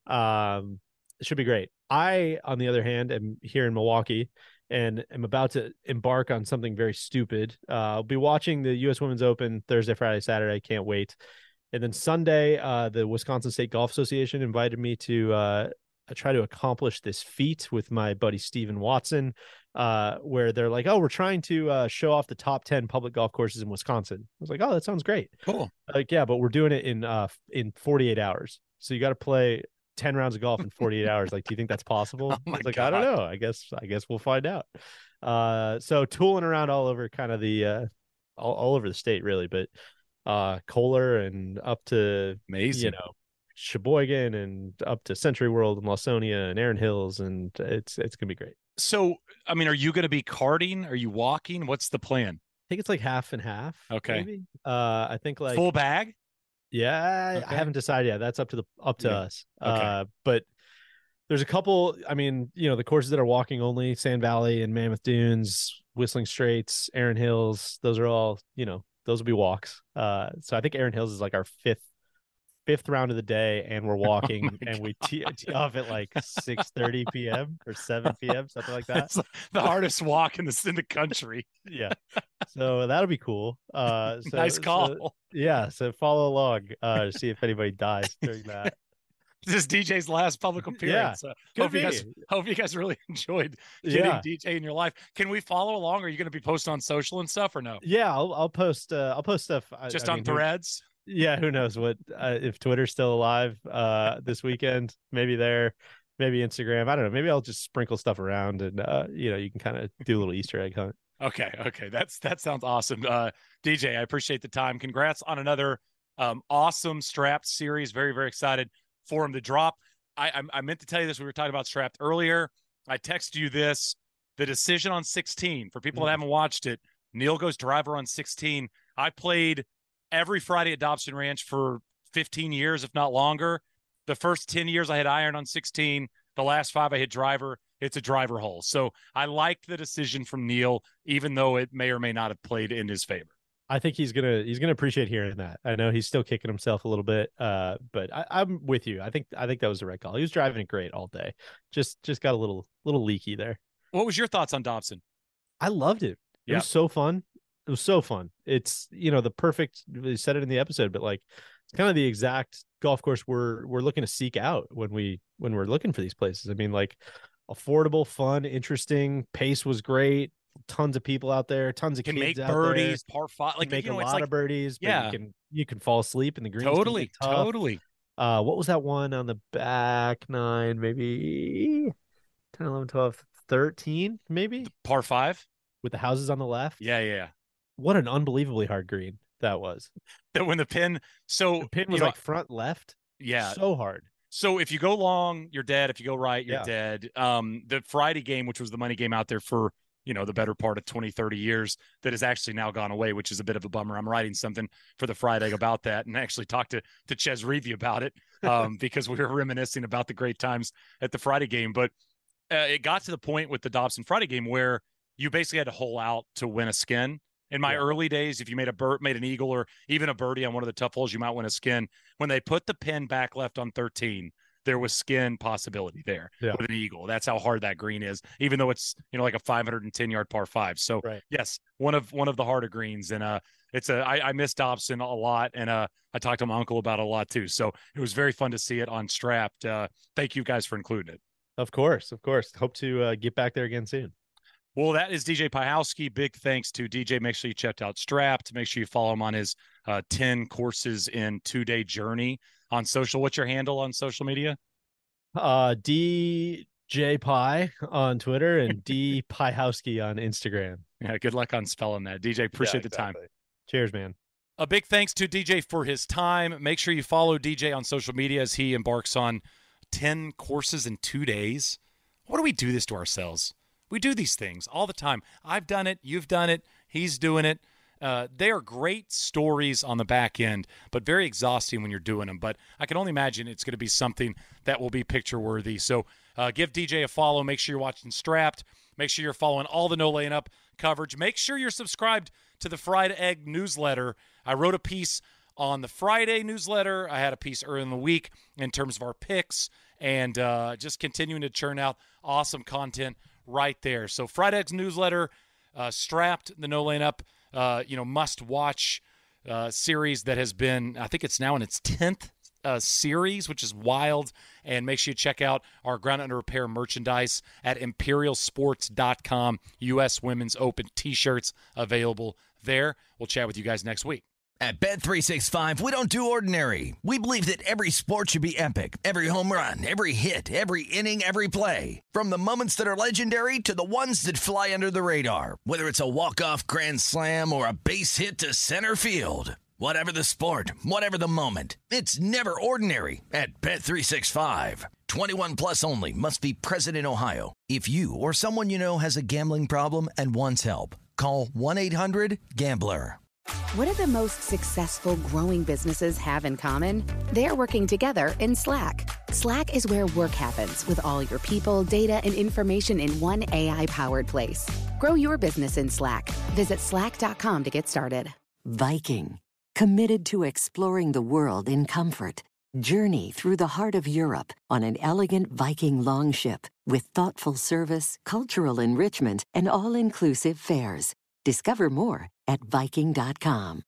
Um, it should be great. I, on the other hand, am here in Milwaukee and am about to embark on something very stupid. Uh, I'll be watching the U S Women's Open Thursday, Friday, Saturday. Can't wait. And then Sunday, uh, the Wisconsin State Golf Association invited me to uh, try to accomplish this feat with my buddy Steven Watson, uh, where they're like, oh, we're trying to uh, show off the top ten public golf courses in Wisconsin. I was like, oh, that sounds great. Cool. Like, yeah, but we're doing it in uh, in forty-eight hours. So you got to play ten rounds of golf in forty-eight hours. Like, do you think that's possible? Oh my I was like, God. I don't know. I guess, I guess we'll find out. Uh, so tooling around all over kind of the, uh, all, all over the state really, but, uh, Kohler and up to, Amazing. you know, Sheboygan and up to Century World and Lawsonia and Erin Hills. And it's, it's going to be great. So, I mean, are you going to be karting? Are you walking? What's the plan? I think it's like half and half. Okay. Maybe. Uh, I think like Full bag? Yeah, Okay. I haven't decided yet. That's up to the up to Yeah. us. Okay. Uh, but there's a couple. I mean, you know, the courses that are walking only: Sand Valley and Mammoth Dunes, Whistling Straits, Erin Hills. Those are all, you know, those will be walks. Uh, so I think Erin Hills is like our fifth fifth round of the day, and we're walking, Oh my and we tee, tee off at like six thirty p.m. or seven p.m. something like that. That's the hardest walk in the in the country. Yeah. So that'll be cool. Uh, so, Nice call. so- yeah. So follow along uh, to see if anybody dies during that. This is D J's last public appearance. Uh, could hope you guys be. hope you guys really enjoyed getting Yeah. D J in your life. Can we follow along? Are you going to be posting on social and stuff or no? Yeah, I'll I'll post uh, I'll post stuff I- Just I on mean, who- Threads? yeah, who knows what uh, if Twitter's still alive uh, this weekend? Maybe there, maybe Instagram. I don't know. Maybe I'll just sprinkle stuff around, and uh, you know, you can kind of do a little Easter egg hunt. Okay, okay, that's that sounds awesome. Uh, D J, I appreciate the time. Congrats on another um, awesome Strapped series. Very, very excited for him to drop. I, I I meant to tell you this. We were talking about Strapped earlier. I texted you this. The decision on sixteen. For people that haven't watched it, Neil goes driver on sixteen. I played every Friday at Dobson Ranch for fifteen years, if not longer. The first ten years I had iron on sixteen. The last five I hit driver. It's a driver hole. So I liked the decision from Neil, even though it may or may not have played in his favor. I think he's gonna he's gonna appreciate hearing that. I know he's still kicking himself a little bit, uh, but I, I'm with you. I think I think that was the right call. He was driving it great all day. Just just got a little little leaky there. What was your thoughts on Dobson? I loved it. It Yeah. was so fun. It was so fun. It's, you know, the perfect, we said it in the episode, but like it's kind of the exact golf course we're we're looking to seek out when we when we're looking for these places. I mean, like affordable, fun, interesting. Pace was great. Tons of people out there. Tons of Can kids make out birdies, there. par five. Like Can make you know, a it's lot like of birdies. But yeah. you can you can fall asleep in the greens. can totally, get tough. totally. Uh, what was that one on the back nine? Maybe ten, eleven, twelve, thirteen, maybe Par five. with the houses on the left. Yeah, yeah. what an unbelievably hard green that was. That when the pin, so The pin was you know, like front left. yeah, So hard. So if you go long, you're dead. If you go right, you're Yeah. dead. Um, the Friday game, which was the money game out there for, you know, the better part of twenty, thirty years, that has actually now gone away, which is a bit of a bummer. I'm writing something for the Friday about that, and I actually talked to, to Ches Reevy about it um, because we were reminiscing about the great times at the Friday game. But uh, it got to the point with the Dobson Friday game where you basically had to hole out to win a skin. In my Yeah. early days, if you made a bird, made an eagle, or even a birdie on one of the tough holes, you might win a skin. When they put the pin back left on thirteen, there was skin possibility there Yeah. with an eagle. That's how hard that green is, even though it's, you know, like a five hundred ten yard par five. So Right. yes, one of one of the harder greens, and uh, it's a I, I miss Dobson a lot, and uh, I talked to my uncle about it a lot too. So it was very fun to see it on Strapped. Uh, thank you guys for including it. Of course, of course. Hope to uh, get back there again soon. Well, that is D J Pyhowski. Big thanks to D J. Make sure you checked out Strapped. Make sure you follow him on his uh, ten courses in two day journey on social. What's your handle on social media? Uh, D J Pie on Twitter and D Pyhowski on Instagram. Yeah, good luck on spelling that. D J, appreciate Yeah, the time. exactly. Cheers, man. A big thanks to D J for his time. Make sure you follow D J on social media as he embarks on ten courses in two days. Why do we do this to ourselves? We do these things all the time. I've done it. You've done it. He's doing it. Uh, they are great stories on the back end, but very exhausting when you're doing them. But I can only imagine it's going to be something that will be picture worthy. So uh, give D J a follow. Make sure you're watching Strapped. Make sure you're following all the No Laying Up coverage. Make sure you're subscribed to the Fried Egg newsletter. I wrote a piece on the Friday newsletter. I had a piece earlier in the week in terms of our picks, and uh, just continuing to churn out awesome content right there. So Fried Eggs newsletter, uh, Strapped, the No Laying Up, uh, you know, must-watch uh, series that has been, I think it's now in its tenth uh, series, which is wild. And make sure you check out our Ground Under Repair merchandise at imperial sports dot com. U S Women's Open t-shirts available there. We'll chat with you guys next week. At Bet three sixty-five, we don't do ordinary. We believe that every sport should be epic. Every home run, every hit, every inning, every play. From the moments that are legendary to the ones that fly under the radar. Whether it's a walk-off grand slam or a base hit to center field. Whatever the sport, whatever the moment. It's never ordinary at Bet three sixty-five. twenty-one plus only. Must be present in Ohio. If you or someone you know has a gambling problem and wants help, call one eight hundred gambler. What do the most successful growing businesses have in common? They're working together in Slack. Slack is where work happens with all your people, data, and information in one A I-powered place. Grow your business in Slack. Visit slack dot com to get started. Viking, committed to exploring the world in comfort. Journey through the heart of Europe on an elegant Viking longship with thoughtful service, cultural enrichment, and all-inclusive fares. Discover more at viking dot com.